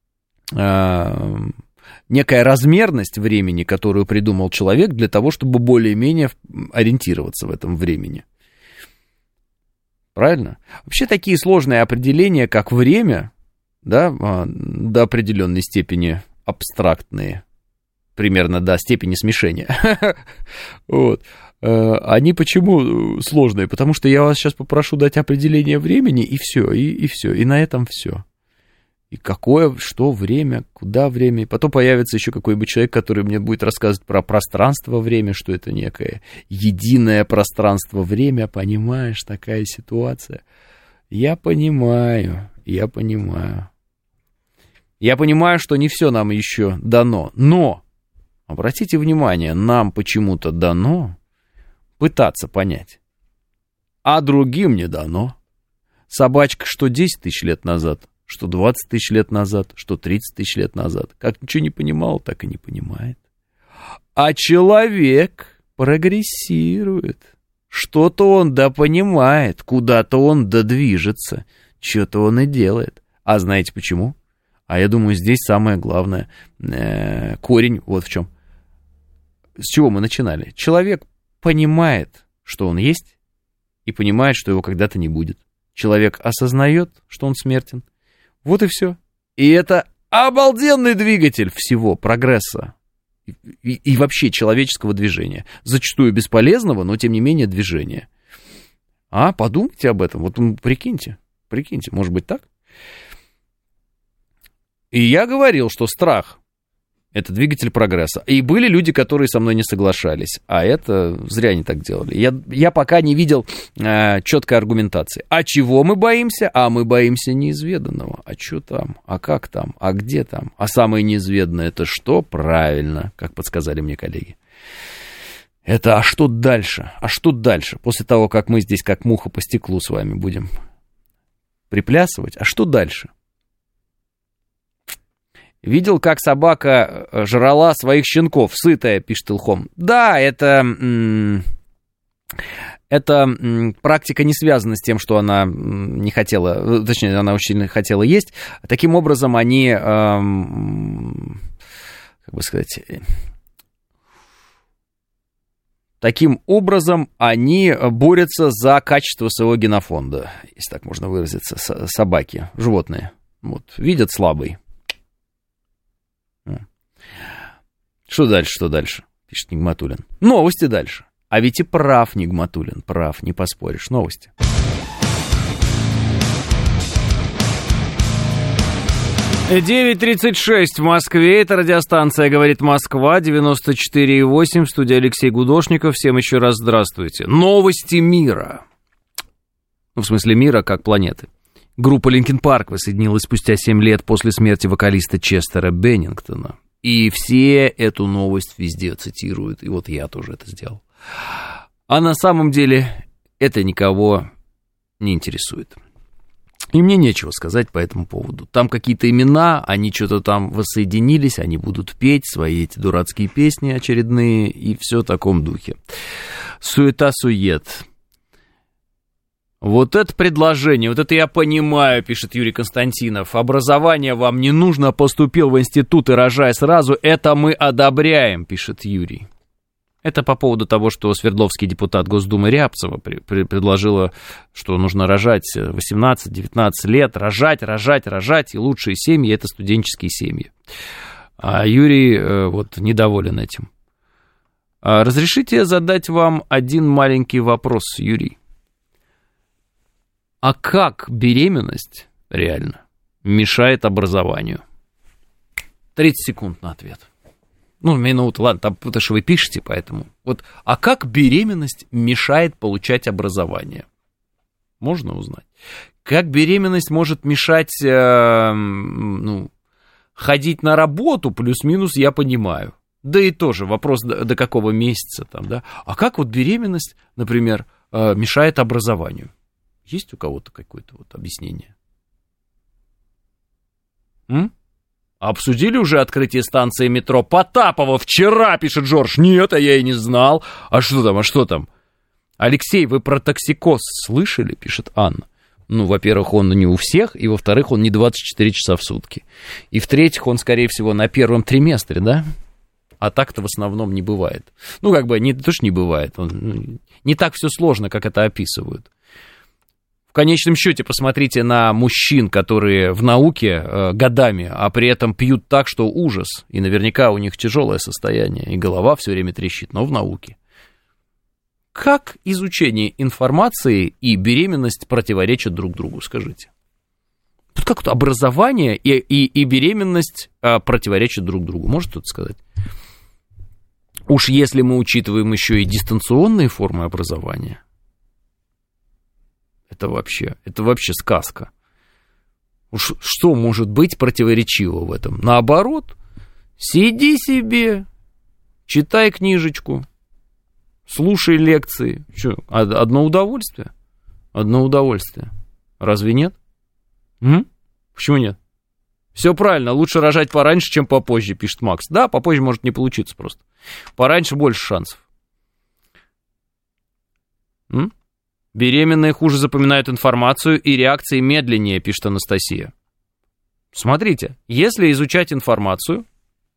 некая размерность времени, которую придумал человек для того, чтобы более-менее ориентироваться в этом времени. Правильно? Вообще такие сложные определения, как время, да, до определенной степени абстрактные, примерно до степени смешения. Вот. Они почему сложные? Потому что я вас сейчас попрошу дать определение времени, и все, и на этом все. И какое, что время, куда время. И потом появится еще какой-нибудь человек, который мне будет рассказывать про пространство-время, что это некое единое пространство-время, понимаешь, такая ситуация. Я понимаю. Я понимаю, что не все нам еще дано, но, обратите внимание, нам почему-то дано пытаться понять, а другим не дано. Собачка что 10 тысяч лет назад, что 20 тысяч лет назад, что 30 тысяч лет назад, как ничего не понимал, так и не понимает. А человек прогрессирует, что-то он понимает, куда-то он движется, что-то он и делает. А знаете почему? А я думаю, здесь самое главное, корень вот в чем. С чего мы начинали? Человек понимает, что он есть, и понимает, что его когда-то не будет. Человек осознает, что он смертен. Вот и все. И это обалденный двигатель всего прогресса и вообще человеческого движения. Зачастую бесполезного, но тем не менее движения. Подумайте об этом. Вот прикиньте, может быть так? И я говорил, что страх — это двигатель прогресса. И были люди, которые со мной не соглашались. А это зря они так делали. Я пока не видел четкой аргументации. А чего мы боимся? Мы боимся неизведанного. А что там? А как там? А где там? А самое неизведанное — это что? Правильно, как подсказали мне коллеги. Это что дальше? А что дальше? После того, как мы здесь как муха по стеклу с вами будем приплясывать, а что дальше? Видел, как собака жрала своих щенков, сытая, пишет Илхом. Да, это практика не связана с тем, что она не хотела, точнее, она очень хотела есть. Таким образом, они, как бы сказать, таким образом они борются за качество своего генофонда, если так можно выразиться, собаки, животные. Вот, видят слабый. Что дальше, пишет Нигматуллин. Новости дальше. А ведь и прав Нигматуллин, прав, не поспоришь. Новости. «9:36 в Москве. Это радиостанция «Говорит Москва», 94,8. В студии Алексей Гудошников. Всем еще раз здравствуйте. Новости мира. В смысле мира как планеты. Группа Linkin Park воссоединилась спустя 7 лет после смерти вокалиста Честера Беннингтона. И все эту новость везде цитируют, и вот я тоже это сделал. А на самом деле это никого не интересует. И мне нечего сказать по этому поводу. Там какие-то имена, они что-то там воссоединились, они будут петь свои эти дурацкие песни очередные, и все в таком духе. Суета-сует. Вот это предложение, вот это я понимаю, пишет Юрий Константинов. Образование вам не нужно, поступил в институт и рожай сразу, это мы одобряем, пишет Юрий. Это по поводу того, что Свердловский депутат Госдумы Рябцева предложила, что нужно рожать 18-19 лет, рожать, и лучшие семьи — это студенческие семьи. А Юрий вот недоволен этим. Разрешите задать вам один маленький вопрос, Юрий. А как беременность реально мешает образованию? 30 секунд на ответ. Минуту, ладно, там это что вы пишете, поэтому. Вот, а как беременность мешает получать образование? Можно узнать. Как беременность может мешать, ходить на работу, плюс-минус, я понимаю. Да и тоже вопрос, до какого месяца там, да. А как вот беременность, например, мешает образованию? Есть у кого-то какое-то вот объяснение? Обсудили уже открытие станции метро Потапова вчера, пишет Жорж. Нет, а я и не знал. А что там? Алексей, вы про токсикоз слышали, пишет Анна. Во-первых, он не у всех, и, во-вторых, он не 24 часа в сутки. И, в-третьих, он, скорее всего, на первом триместре, да? А так-то в основном не бывает. Не то, что не бывает. Не так все сложно, как это описывают. конечном счете посмотрите на мужчин, которые в науке годами, а при этом пьют так, что ужас. И наверняка у них тяжелое состояние, и голова все время трещит, но в науке. Как изучение информации и беременность противоречат друг другу, скажите? Тут как-то образование и беременность противоречат друг другу. Может кто-то сказать? Уж если мы учитываем еще и дистанционные формы образования, это вообще сказка. Уж что может быть противоречиво в этом? Наоборот, сиди себе, читай книжечку, слушай лекции. Что, одно удовольствие? Одно удовольствие. Разве нет? Почему нет? Все правильно, лучше рожать пораньше, чем попозже, пишет Макс. Да, попозже может не получиться просто. Пораньше больше шансов. Беременные хуже запоминают информацию, и реакции медленнее, пишет Анастасия. Смотрите, если изучать информацию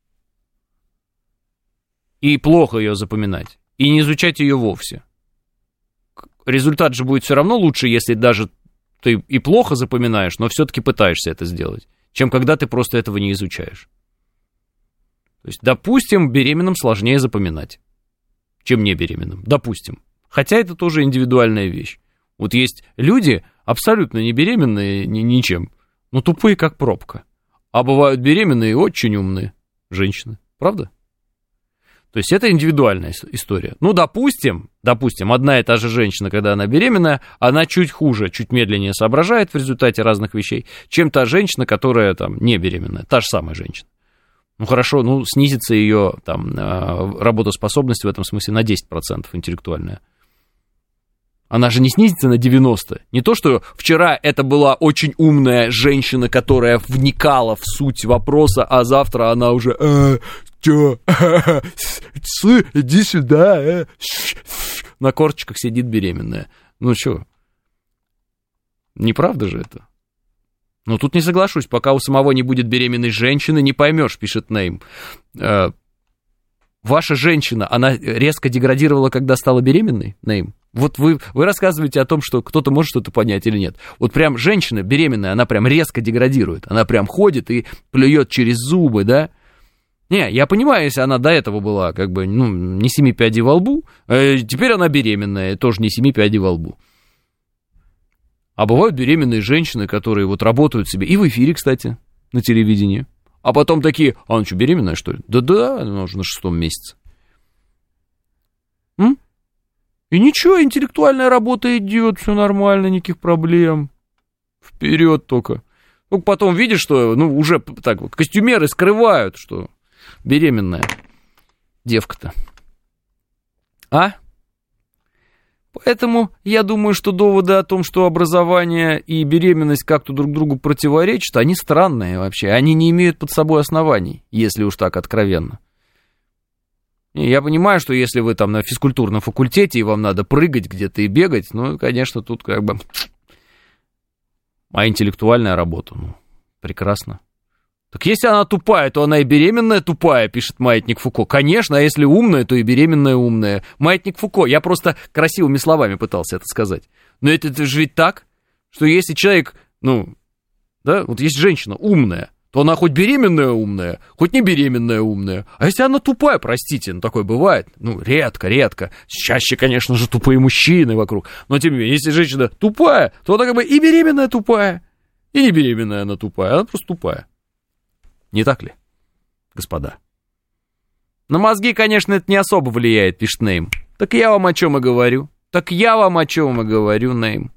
и плохо ее запоминать, и не изучать ее вовсе, результат же будет все равно лучше, если даже ты и плохо запоминаешь, но все-таки пытаешься это сделать, чем когда ты просто этого не изучаешь. То есть, допустим, беременным сложнее запоминать, чем не беременным. Допустим. Хотя это тоже индивидуальная вещь. Вот есть люди, абсолютно не беременные ничем, но тупые, как пробка. А бывают беременные и очень умные женщины. Правда? То есть это индивидуальная история. Ну, допустим, одна и та же женщина, когда она беременная, она чуть хуже, чуть медленнее соображает в результате разных вещей, чем та женщина, которая там не беременная, та же самая женщина. Ну, хорошо, снизится ее там работоспособность в этом смысле на 10% интеллектуальная. Она же не снизится на 90%. Не то, что вчера это была очень умная женщина, которая вникала в суть вопроса, а завтра она уже... иди сюда. На корточках сидит беременная. Ну, что? Неправда же это? Ну, тут не соглашусь. Пока у самого не будет беременной женщины, не поймешь, пишет Нейм. Ваша женщина, она резко деградировала, когда стала беременной, Нейм? Вот вы рассказываете о том, что кто-то может что-то понять или нет. Вот прям женщина беременная, она прям резко деградирует. Она прям ходит и плюет через зубы, да? Не, я понимаю, если она до этого была, как бы, не 7 пядей во лбу, теперь она беременная, тоже не 7 пядей во лбу. А бывают беременные женщины, которые вот работают себе, и в эфире, кстати, на телевидении. А потом такие, она что, беременная, что ли? Да-да, она уже на 6-м месяце. И ничего, интеллектуальная работа идет, все нормально, никаких проблем. Вперед только. Ну, потом видишь, что, уже так вот, костюмеры скрывают, что беременная девка-то. Поэтому я думаю, что доводы о том, что образование и беременность как-то друг другу противоречат, они странные вообще. Они не имеют под собой оснований, если уж так откровенно. И я понимаю, что если вы там на физкультурном факультете, и вам надо прыгать где-то и бегать, конечно, тут как бы... А интеллектуальная работа, прекрасно. Так если она тупая, то она и беременная тупая, пишет Маятник Фуко. Конечно, а если умная, то и беременная умная. Маятник Фуко, я просто красивыми словами пытался это сказать. Но это же ведь так, что если человек, вот есть женщина умная, то она хоть беременная умная, хоть не беременная умная. А если она тупая, простите, такое бывает, редко. Чаще, конечно же, тупые мужчины вокруг. Но тем не менее, если женщина тупая, то она как бы и беременная тупая, и не беременная она тупая, она просто тупая. Не так ли, господа? На мозги, конечно, это не особо влияет, пишет Нейм. Так я вам о чем и говорю, Нейм.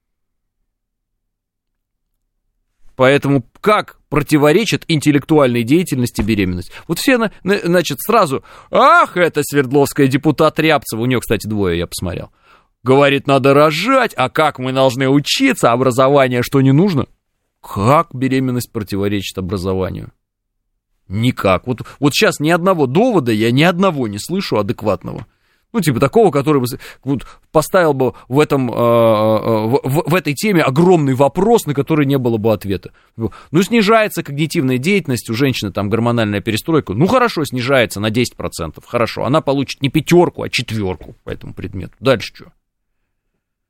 Поэтому как противоречит интеллектуальной деятельности беременность? Вот все, значит, сразу, это Свердловская депутат Рябцева, у нее, кстати, 2, я посмотрел. Говорит, надо рожать, а как мы должны учиться, образование что не нужно? Как беременность противоречит образованию? Никак. Вот сейчас ни одного довода я ни одного не слышу адекватного. Такого, который бы вот поставил бы в этой теме огромный вопрос, на который не было бы ответа. Снижается когнитивная деятельность, у женщины там гормональная перестройка. Хорошо, снижается на 10%. Хорошо, она получит не 5, а 4 по этому предмету. Дальше что?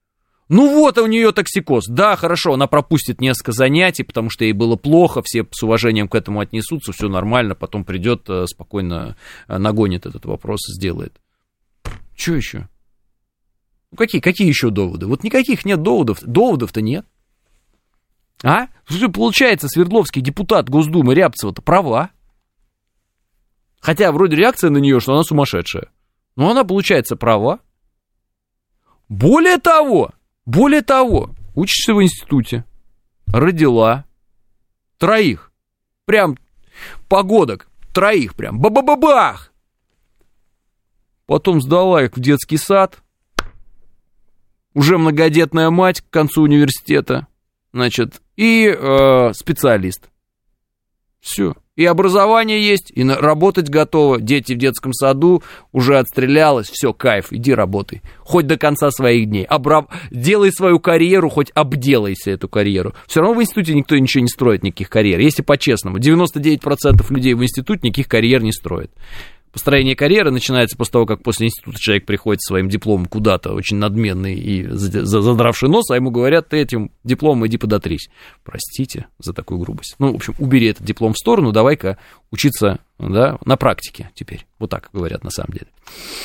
Ну вот, а у нее токсикоз. Да, хорошо, она пропустит несколько занятий, потому что ей было плохо, все с уважением к этому отнесутся, все нормально, потом придет, спокойно нагонит этот вопрос, сделает. Что еще? Ну, какие еще доводы? Вот никаких нет доводов, доводов-то нет. А? Получается, Свердловский депутат Госдумы Рябцева-то права. Хотя вроде реакция на нее, что она сумасшедшая. Но она, получается, права. Более того, учишься в институте, родила 3, прям погодок, 3, прям ба-ба-ба-бах! Потом сдала их в детский сад, уже многодетная мать к концу университета, значит, и специалист. Все. И образование есть, и работать готова. Дети в детском саду, уже отстрелялась, все, кайф, иди работай. Хоть до конца своих дней. Делай свою карьеру, хоть обделайся эту карьеру. Все равно в институте никто ничего не строит, никаких карьер. Если по-честному, 99% людей в институте никаких карьер не строят. Построение карьеры начинается после того, как после института человек приходит со своим дипломом куда-то, очень надменный и задравший нос, а ему говорят: ты этим дипломом иди подотрись. Простите за такую грубость. Ну, в общем, убери этот диплом в сторону, давай-ка учиться, да, на практике теперь. Вот так говорят на самом деле.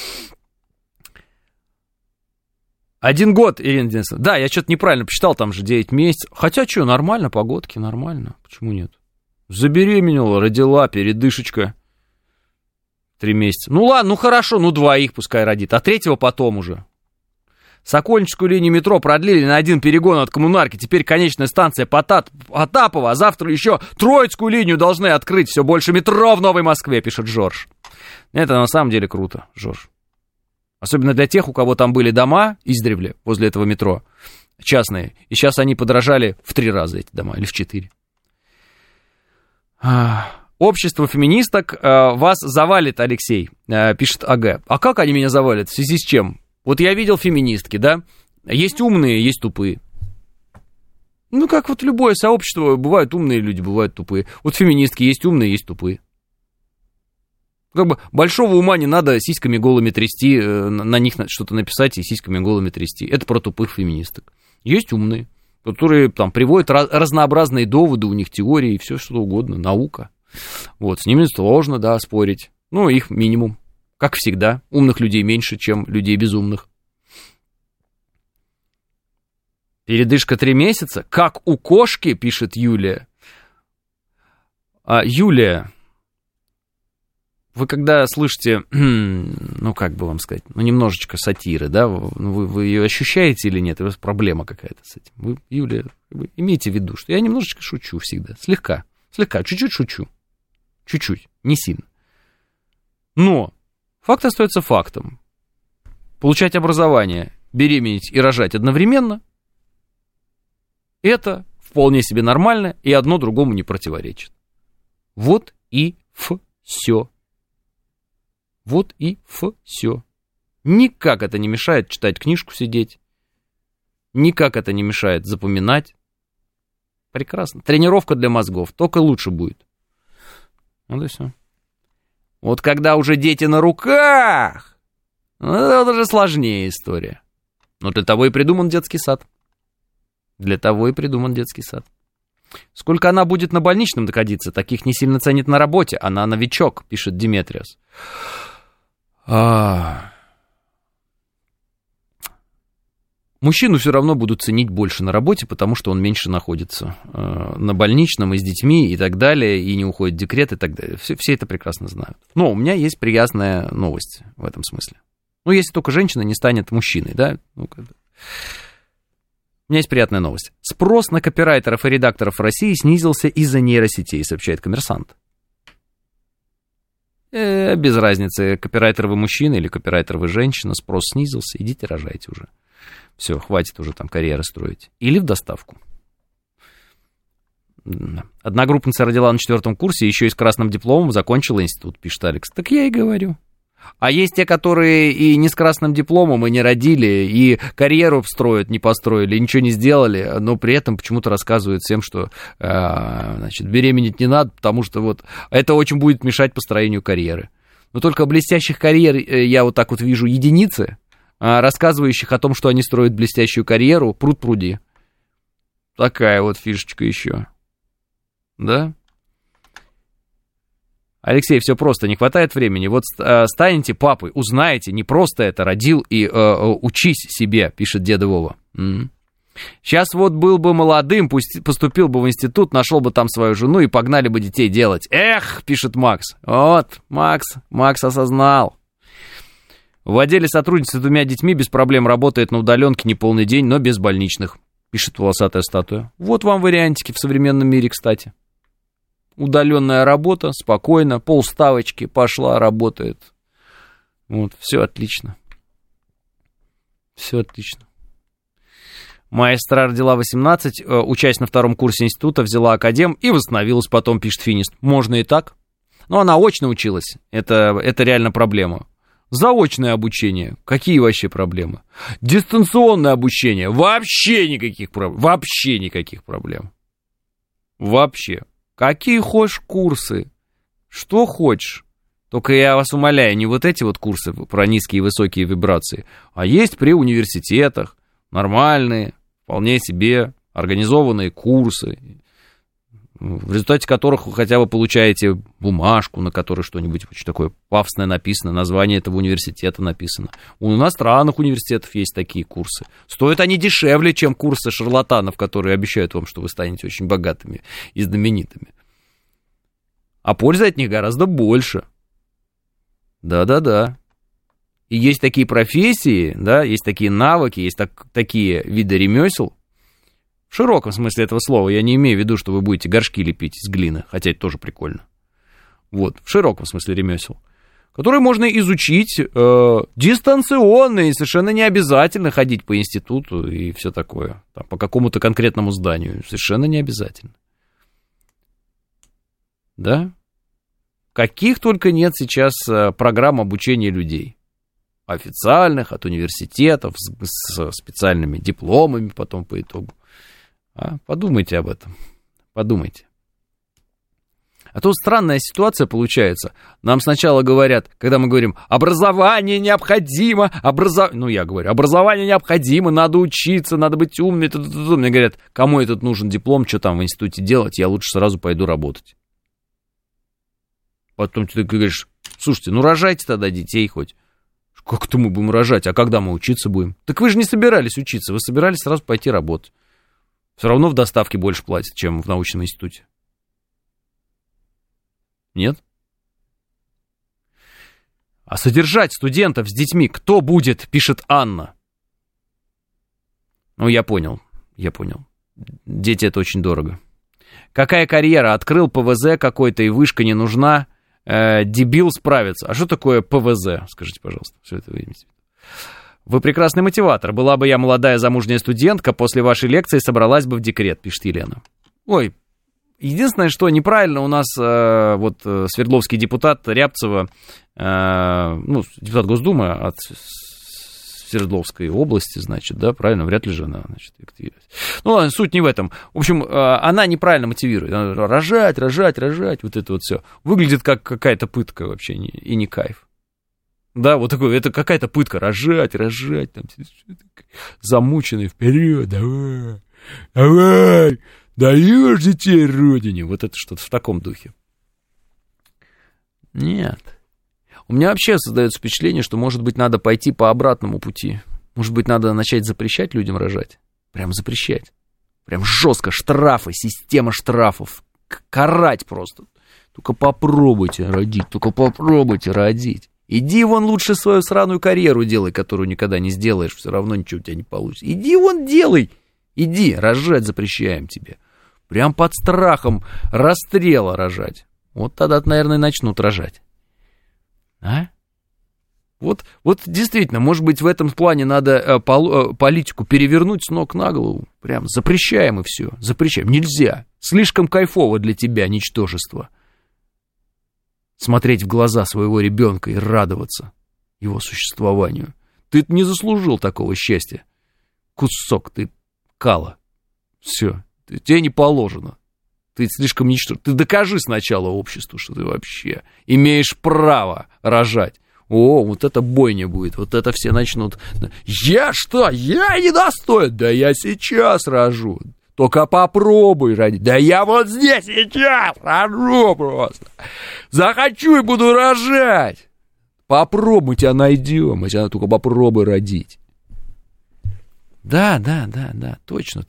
1 год, Ирина Денисовна. Да, я что-то неправильно посчитал, там же 9 месяцев. Хотя что, нормально, погодки, нормально. Почему нет? Забеременела, родила, передышечка. 3 месяца. Ну ладно, ну хорошо, ну 2 пускай родит, а 3 потом уже. Сокольническую линию метро продлили на 1 перегон от коммунарки. Теперь конечная станция Потапова, а завтра еще Троицкую линию должны открыть. Все больше метро в Новой Москве, пишет Жорж. Это на самом деле круто, Жорж. Особенно для тех, у кого там были дома издревле возле этого метро, частные. И сейчас они подорожали в 3 раза, эти дома, или в 4. Общество феминисток вас завалит, Алексей, пишет АГ. А как они меня завалят? В связи с чем? Вот я видел феминистки, да? Есть умные, есть тупые. Ну, как вот любое сообщество, бывают умные люди, бывают тупые. Вот феминистки есть умные, есть тупые. Как бы большого ума не надо сиськами голыми трясти, на них что-то написать и сиськами голыми трясти. Это про тупых феминисток. Есть умные, которые там приводят разнообразные доводы, у них теории, все что угодно, наука. Вот, с ними сложно, да, спорить. Ну, их минимум. Как всегда, умных людей меньше, чем людей безумных. Передышка 3 месяца? Как у кошки, пишет Юлия. Юлия, вы когда слышите, ну, как бы вам сказать, ну, немножечко сатиры, да, вы ее ощущаете или нет? У вас проблема какая-то с этим. Вы, Юлия, вы имейте в виду, что я немножечко шучу всегда, слегка, чуть-чуть шучу. Чуть-чуть, не сильно. Но факт остается фактом. Получать образование, беременеть и рожать одновременно — это вполне себе нормально, и одно другому не противоречит. Вот и все. Вот и все. Никак это не мешает читать книжку, сидеть. Никак это не мешает запоминать. Прекрасно. Тренировка для мозгов. Только лучше будет. Вот и все. Вот когда уже дети на руках, это уже сложнее история. Но для того и придуман детский сад. Сколько она будет на больничном находиться, таких не сильно ценит на работе. Она новичок, пишет Диметриос. Мужчину все равно будут ценить больше на работе, потому что он меньше находится на больничном и с детьми и так далее, и не уходит в декрет и так далее. Все это прекрасно знают. Но у меня есть приятная новость в этом смысле. Ну, если только женщина не станет мужчиной, да? У меня есть приятная новость. Спрос на копирайтеров и редакторов в России снизился из-за нейросетей, сообщает «Коммерсант». Без разницы, копирайтер вы мужчина или копирайтер вы женщина, спрос снизился, идите рожайте уже. Все, хватит уже там карьеры строить. Или в доставку. Одногруппница родила на 4 курсе, еще и с красным дипломом закончила институт, пишет Алекс. Так я и говорю. А есть те, которые и не с красным дипломом, и не родили, и карьеру строят, не построили, ничего не сделали, но при этом почему-то рассказывают всем, что значит, беременеть не надо, потому что вот это очень будет мешать построению карьеры. Но только блестящих карьер я вот так вот вижу единицы. рассказывающих о том, что они строят блестящую карьеру, пруд-пруди. Такая вот фишечка еще. Да? Алексей, все просто, не хватает времени. Вот станете папой, узнаете, не просто это, родил и учись себе, пишет деда Вова. Сейчас вот был бы молодым, пусть поступил бы в институт, нашел бы там свою жену и погнали бы детей делать. Эх, пишет Макс. Вот, Макс осознал. В отделе сотрудница с 2 детьми без проблем работает на удаленке неполный день, но без больничных, пишет волосатая статуя. Вот вам вариантики в современном мире, кстати. Удаленная работа, спокойно, полставочки, пошла, работает. Вот, все отлично. Все отлично. Моя сестра родила 18, учась на 2 курсе института, взяла академ и восстановилась потом, пишет Финист. Можно и так. Но она очно училась, это реально проблема. Заочное обучение, какие вообще проблемы? Дистанционное обучение, вообще никаких проблем. Вообще. Какие хочешь курсы, что хочешь. Только я вас умоляю, не вот эти вот курсы про низкие и высокие вибрации, а есть при университетах нормальные, вполне себе организованные курсы, в результате которых вы хотя бы получаете бумажку, на которой что-нибудь очень такое пафосное написано, название этого университета написано. У иностранных университетов есть такие курсы. Стоят они дешевле, чем курсы шарлатанов, которые обещают вам, что вы станете очень богатыми и знаменитыми. А пользы от них гораздо больше. Да-да-да. И есть такие профессии, да, есть такие навыки, есть такие виды ремесел. В широком смысле этого слова, я не имею в виду, что вы будете горшки лепить из глины, хотя это тоже прикольно. Вот, в широком смысле ремесел, которые можно изучить дистанционно, и совершенно не обязательно ходить по институту и все такое, там, по какому-то конкретному зданию, совершенно не обязательно. Да? Каких только нет сейчас программ обучения людей. Официальных, от университетов, с специальными дипломами потом по итогу. Подумайте об этом, подумайте. А то странная ситуация получается. Нам сначала говорят, когда мы говорим, образование необходимо, я говорю, образование необходимо, надо учиться, надо быть умным. Мне говорят, кому этот нужен диплом, что там в институте делать, я лучше сразу пойду работать. Потом ты говоришь, слушайте, рожайте тогда детей хоть. Как это мы будем рожать, а когда мы учиться будем? Так вы же не собирались учиться, вы собирались сразу пойти работать. Все равно в доставке больше платят, чем в научном институте. Нет? А содержать студентов с детьми кто будет, пишет Анна. Я понял. Дети — это очень дорого. Какая карьера? Открыл ПВЗ какой-то, и вышка не нужна. Дебил справится. А что такое ПВЗ? Скажите, пожалуйста. Все это вы имеете в виду. Вы прекрасный мотиватор. Была бы я молодая замужняя студентка, после вашей лекции собралась бы в декрет, пишет Елена. Ой, единственное, что неправильно у нас, Свердловский депутат Рябцева, депутат Госдумы от Свердловской области, значит, да, правильно, вряд ли же она, значит, активирует. Ладно, суть не в этом. В общем, она неправильно мотивирует. Она рожать, вот это вот все. Выглядит как какая-то пытка вообще, и не кайф. Да, вот такое, это какая-то пытка, рожать, там, замученный, вперед, давай, даешь детей родине, вот это что-то в таком духе. Нет. У меня вообще создается впечатление, что, может быть, надо пойти по обратному пути. Может быть, надо начать запрещать людям рожать. Прям запрещать. Прям жестко, штрафы, система штрафов. Карать просто. Только попробуйте родить. Иди вон лучше свою сраную карьеру делай, которую никогда не сделаешь, все равно ничего у тебя не получится. Иди вон делай. Иди, рожать запрещаем тебе. Прям под страхом расстрела рожать. Вот тогда, наверное, начнут рожать. А? Вот действительно, может быть, в этом плане надо политику перевернуть с ног на голову. Прям запрещаем и все. Запрещаем. Нельзя. Слишком кайфово для тебя, ничтожество. Смотреть в глаза своего ребенка и радоваться его существованию. Ты не заслужил такого счастья. Кусок ты кала. Все. Тебе не положено. Ты слишком ничтожен. Ты докажи сначала обществу, что ты вообще имеешь право рожать. О, вот это бойня будет, вот это все начнут. Я что? Я недостоин? Да я сейчас рожу. Только попробуй родить. Да я вот здесь сейчас рожу просто. Захочу и буду рожать. Попробуй, тебя найдем. Мы тебя только попробуй родить. Да, точно.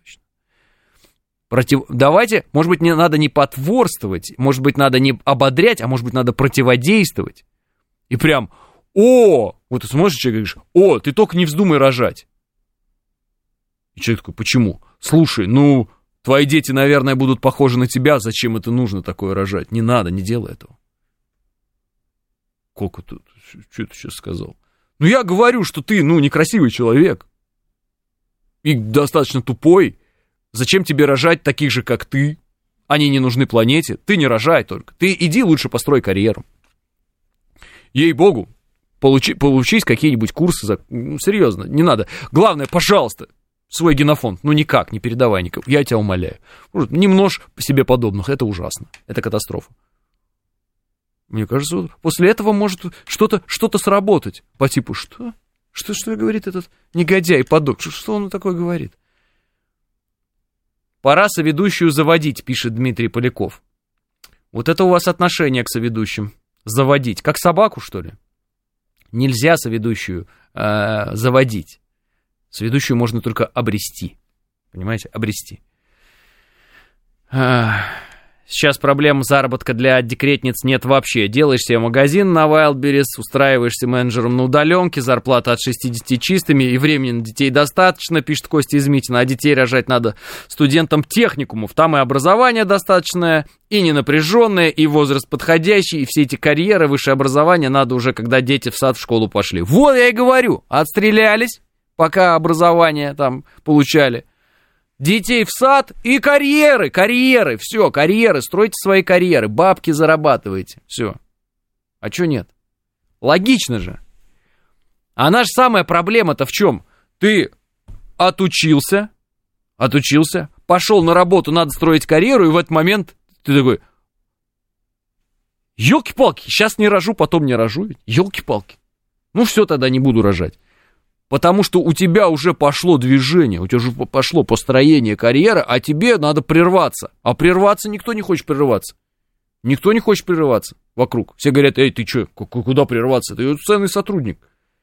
Давайте, может быть, не надо не потворствовать, может быть, надо не ободрять, а может быть, надо противодействовать. И прям, вот ты смотришь, человек, говоришь, ты только не вздумай рожать. И человек такой, почему? Слушай, твои дети, наверное, будут похожи на тебя, зачем это нужно такое рожать? Не надо, не делай этого. Кока, что ты сейчас сказал? Я говорю, что ты, некрасивый человек. И достаточно тупой. Зачем тебе рожать таких же, как ты? Они не нужны планете. Ты не рожай только. Ты иди лучше построй карьеру. Ей-богу, получись какие-нибудь курсы. Серьезно, не надо. Главное, пожалуйста, свой генофонд. Никак, не передавай никому. Я тебя умоляю. Не множь себе подобных. Это ужасно. Это катастрофа. Мне кажется, после этого может что-то сработать. По типу, что? Что говорит этот негодяй, подок? Что он такое говорит? Пора соведущую заводить, пишет Дмитрий Поляков. Вот это у вас отношение к соведущим. Заводить. Как собаку, что ли? Нельзя соведущую заводить. Соведущую можно только обрести. Понимаете? Обрести. Сейчас проблем заработка для декретниц нет вообще. Делаешь себе магазин на Wildberries, устраиваешься менеджером на удаленке, зарплата от 60 чистыми, и времени на детей достаточно, пишет Костя из Митина, а детей рожать надо студентам техникумов. Там и образование достаточное, и ненапряженное, и возраст подходящий, и все эти карьеры, высшее образование надо уже, когда дети в сад, в школу пошли. Вот я и говорю, отстрелялись, пока образование там получали. Детей в сад и карьеры, все, карьеры, стройте свои карьеры, бабки зарабатывайте, все. А чё нет? Логично же. А наша самая проблема-то в чем? Ты отучился, пошел на работу, надо строить карьеру, и в этот момент ты такой, елки-палки, сейчас не рожу, потом не рожу, елки-палки. Все, тогда не буду рожать. Потому что у тебя уже пошло движение, у тебя уже пошло построение карьеры, а тебе надо прерваться. А прерваться никто не хочет прерываться. Никто не хочет прерываться вокруг. Все говорят, ты что, куда прерваться? Ты ценный сотрудник.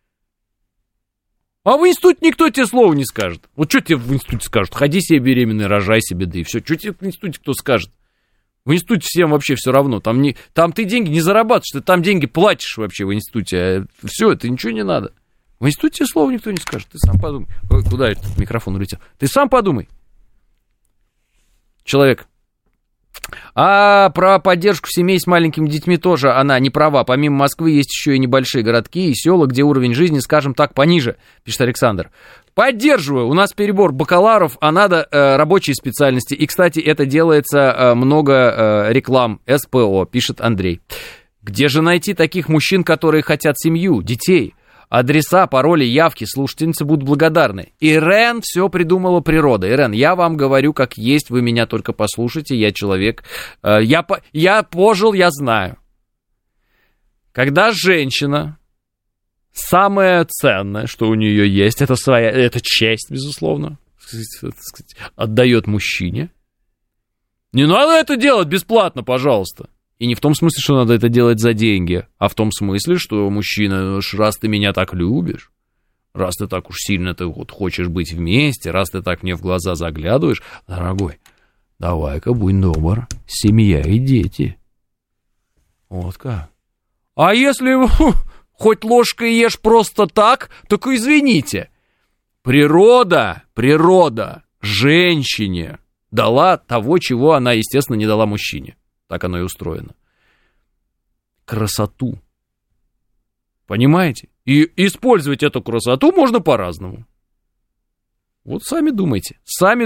А в институте никто тебе слова не скажет. Вот что тебе в институте скажут? Ходи себе беременный, рожай себе, да и все. Что тебе в институте кто скажет? В институте всем вообще все равно. Там ты деньги не зарабатываешь, ты там деньги платишь вообще в институте. Все, это ничего не надо. В институте слова никто не скажет. Ты сам подумай. Ой, куда этот микрофон улетел? Ты сам подумай. Человек. А про поддержку семей с маленькими детьми тоже она не права. Помимо Москвы есть еще и небольшие городки и села, где уровень жизни, скажем так, пониже, пишет Александр. Поддерживаю. У нас перебор бакалавров, а надо рабочие специальности. И, кстати, это делается много реклам СПО, пишет Андрей. Где же найти таких мужчин, которые хотят семью, детей? Адреса, пароли, явки, слушательницы будут благодарны. Ирен все придумала природа. Ирен, я вам говорю, как есть, вы меня только послушайте, я человек, я пожил, я знаю. Когда женщина, самое ценное, что у нее есть, это честь, безусловно, отдает мужчине. Не надо это делать бесплатно, пожалуйста. И не в том смысле, что надо это делать за деньги, а в том смысле, что мужчина, раз ты меня так любишь, раз ты так уж сильно ты вот хочешь быть вместе, раз ты так мне в глаза заглядываешь, дорогой, давай-ка будь добр, семья и дети. Вот как. А если хоть ложкой ешь просто так, так извините. Природа женщине дала того, чего она, естественно, не дала мужчине. Так оно и устроено. Красоту. Понимаете? И использовать эту красоту можно по-разному. Вот сами думайте.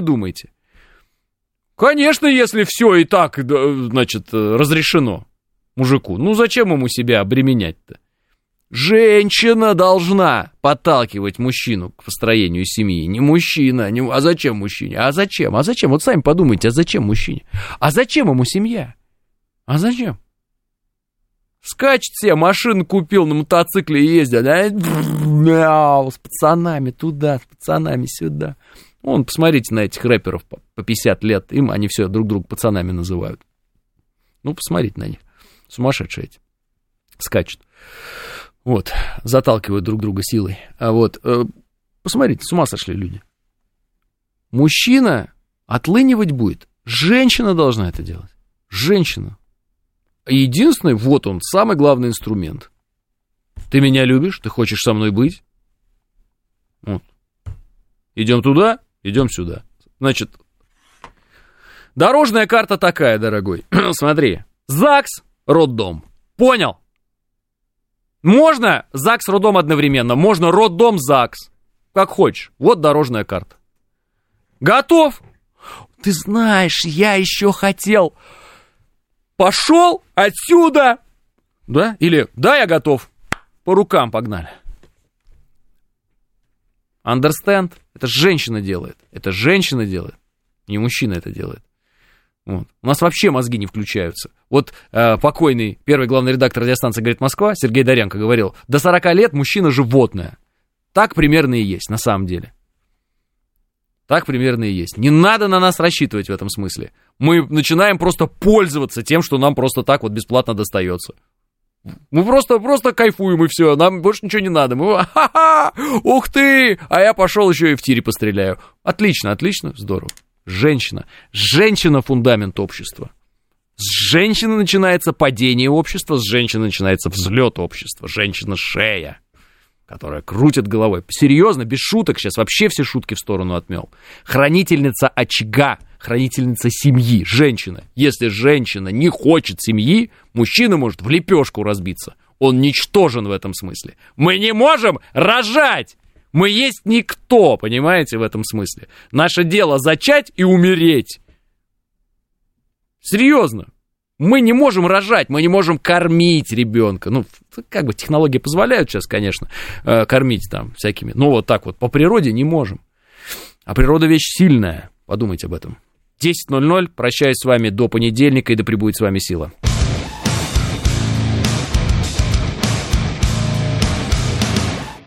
Конечно, если все и так, значит, разрешено мужику. Зачем ему себя обременять-то? Женщина должна подталкивать мужчину к построению семьи. Не мужчина. А зачем мужчине? А зачем? Вот сами подумайте, а зачем мужчине? А зачем ему семья? А зачем? Скачет себе, машину купил, на мотоцикле ездит, с пацанами туда, с пацанами сюда. Вон, посмотрите на этих рэперов по 50 лет, им они все друг друга пацанами называют. Ну, посмотрите на них, сумасшедшие эти, скачут. Вот, заталкивают друг друга силой. А вот, посмотрите, с ума сошли люди. Мужчина отлынивать будет, женщина должна это делать, женщина. Единственный, вот он, самый главный инструмент. Ты меня любишь, ты хочешь со мной быть? Вот. Идем туда, идем сюда. Значит, дорожная карта такая, дорогой. Смотри, ЗАГС, роддом. Понял? Можно ЗАГС, роддом одновременно, можно роддом, ЗАГС. Как хочешь. Вот дорожная карта. Готов? Ты знаешь, я еще хотел... Пошел отсюда! Да? Или, да, я готов. По рукам погнали. Understand? Это женщина делает. Это женщина делает. Не мужчина это делает. Вот. У нас вообще мозги не включаются. Вот покойный первый главный редактор радиостанции «Говорит Москва» Сергей Дорянко говорил, до 40 лет мужчина животное. Так примерно и есть на самом деле. Так примерно и есть. Не надо на нас рассчитывать в этом смысле. Мы начинаем просто пользоваться тем, что нам просто так вот бесплатно достается. Мы просто кайфуем и все, нам больше ничего не надо. Мы, ха-ха, ух ты, а я пошел еще и в тире постреляю. Отлично, отлично, здорово. Женщина. Женщина — фундамент общества. С женщины начинается падение общества, с женщины начинается взлет общества. Женщина — шея, которая крутит головой. Серьезно, без шуток, сейчас вообще все шутки в сторону отмел. Хранительница очага, хранительница семьи, женщина. Если женщина не хочет семьи, мужчина может в лепешку разбиться. Он ничтожен в этом смысле. Мы не можем рожать! Мы есть никто, понимаете, в этом смысле. Наше дело зачать и умереть. Серьезно. Мы не можем рожать, мы не можем кормить ребенка. Ну, как бы технологии позволяют сейчас, конечно, кормить там всякими. Но вот так вот по природе не можем. А природа вещь сильная. Подумайте об этом. 10:00. Прощаюсь с вами до понедельника, и да пребудет с вами сила.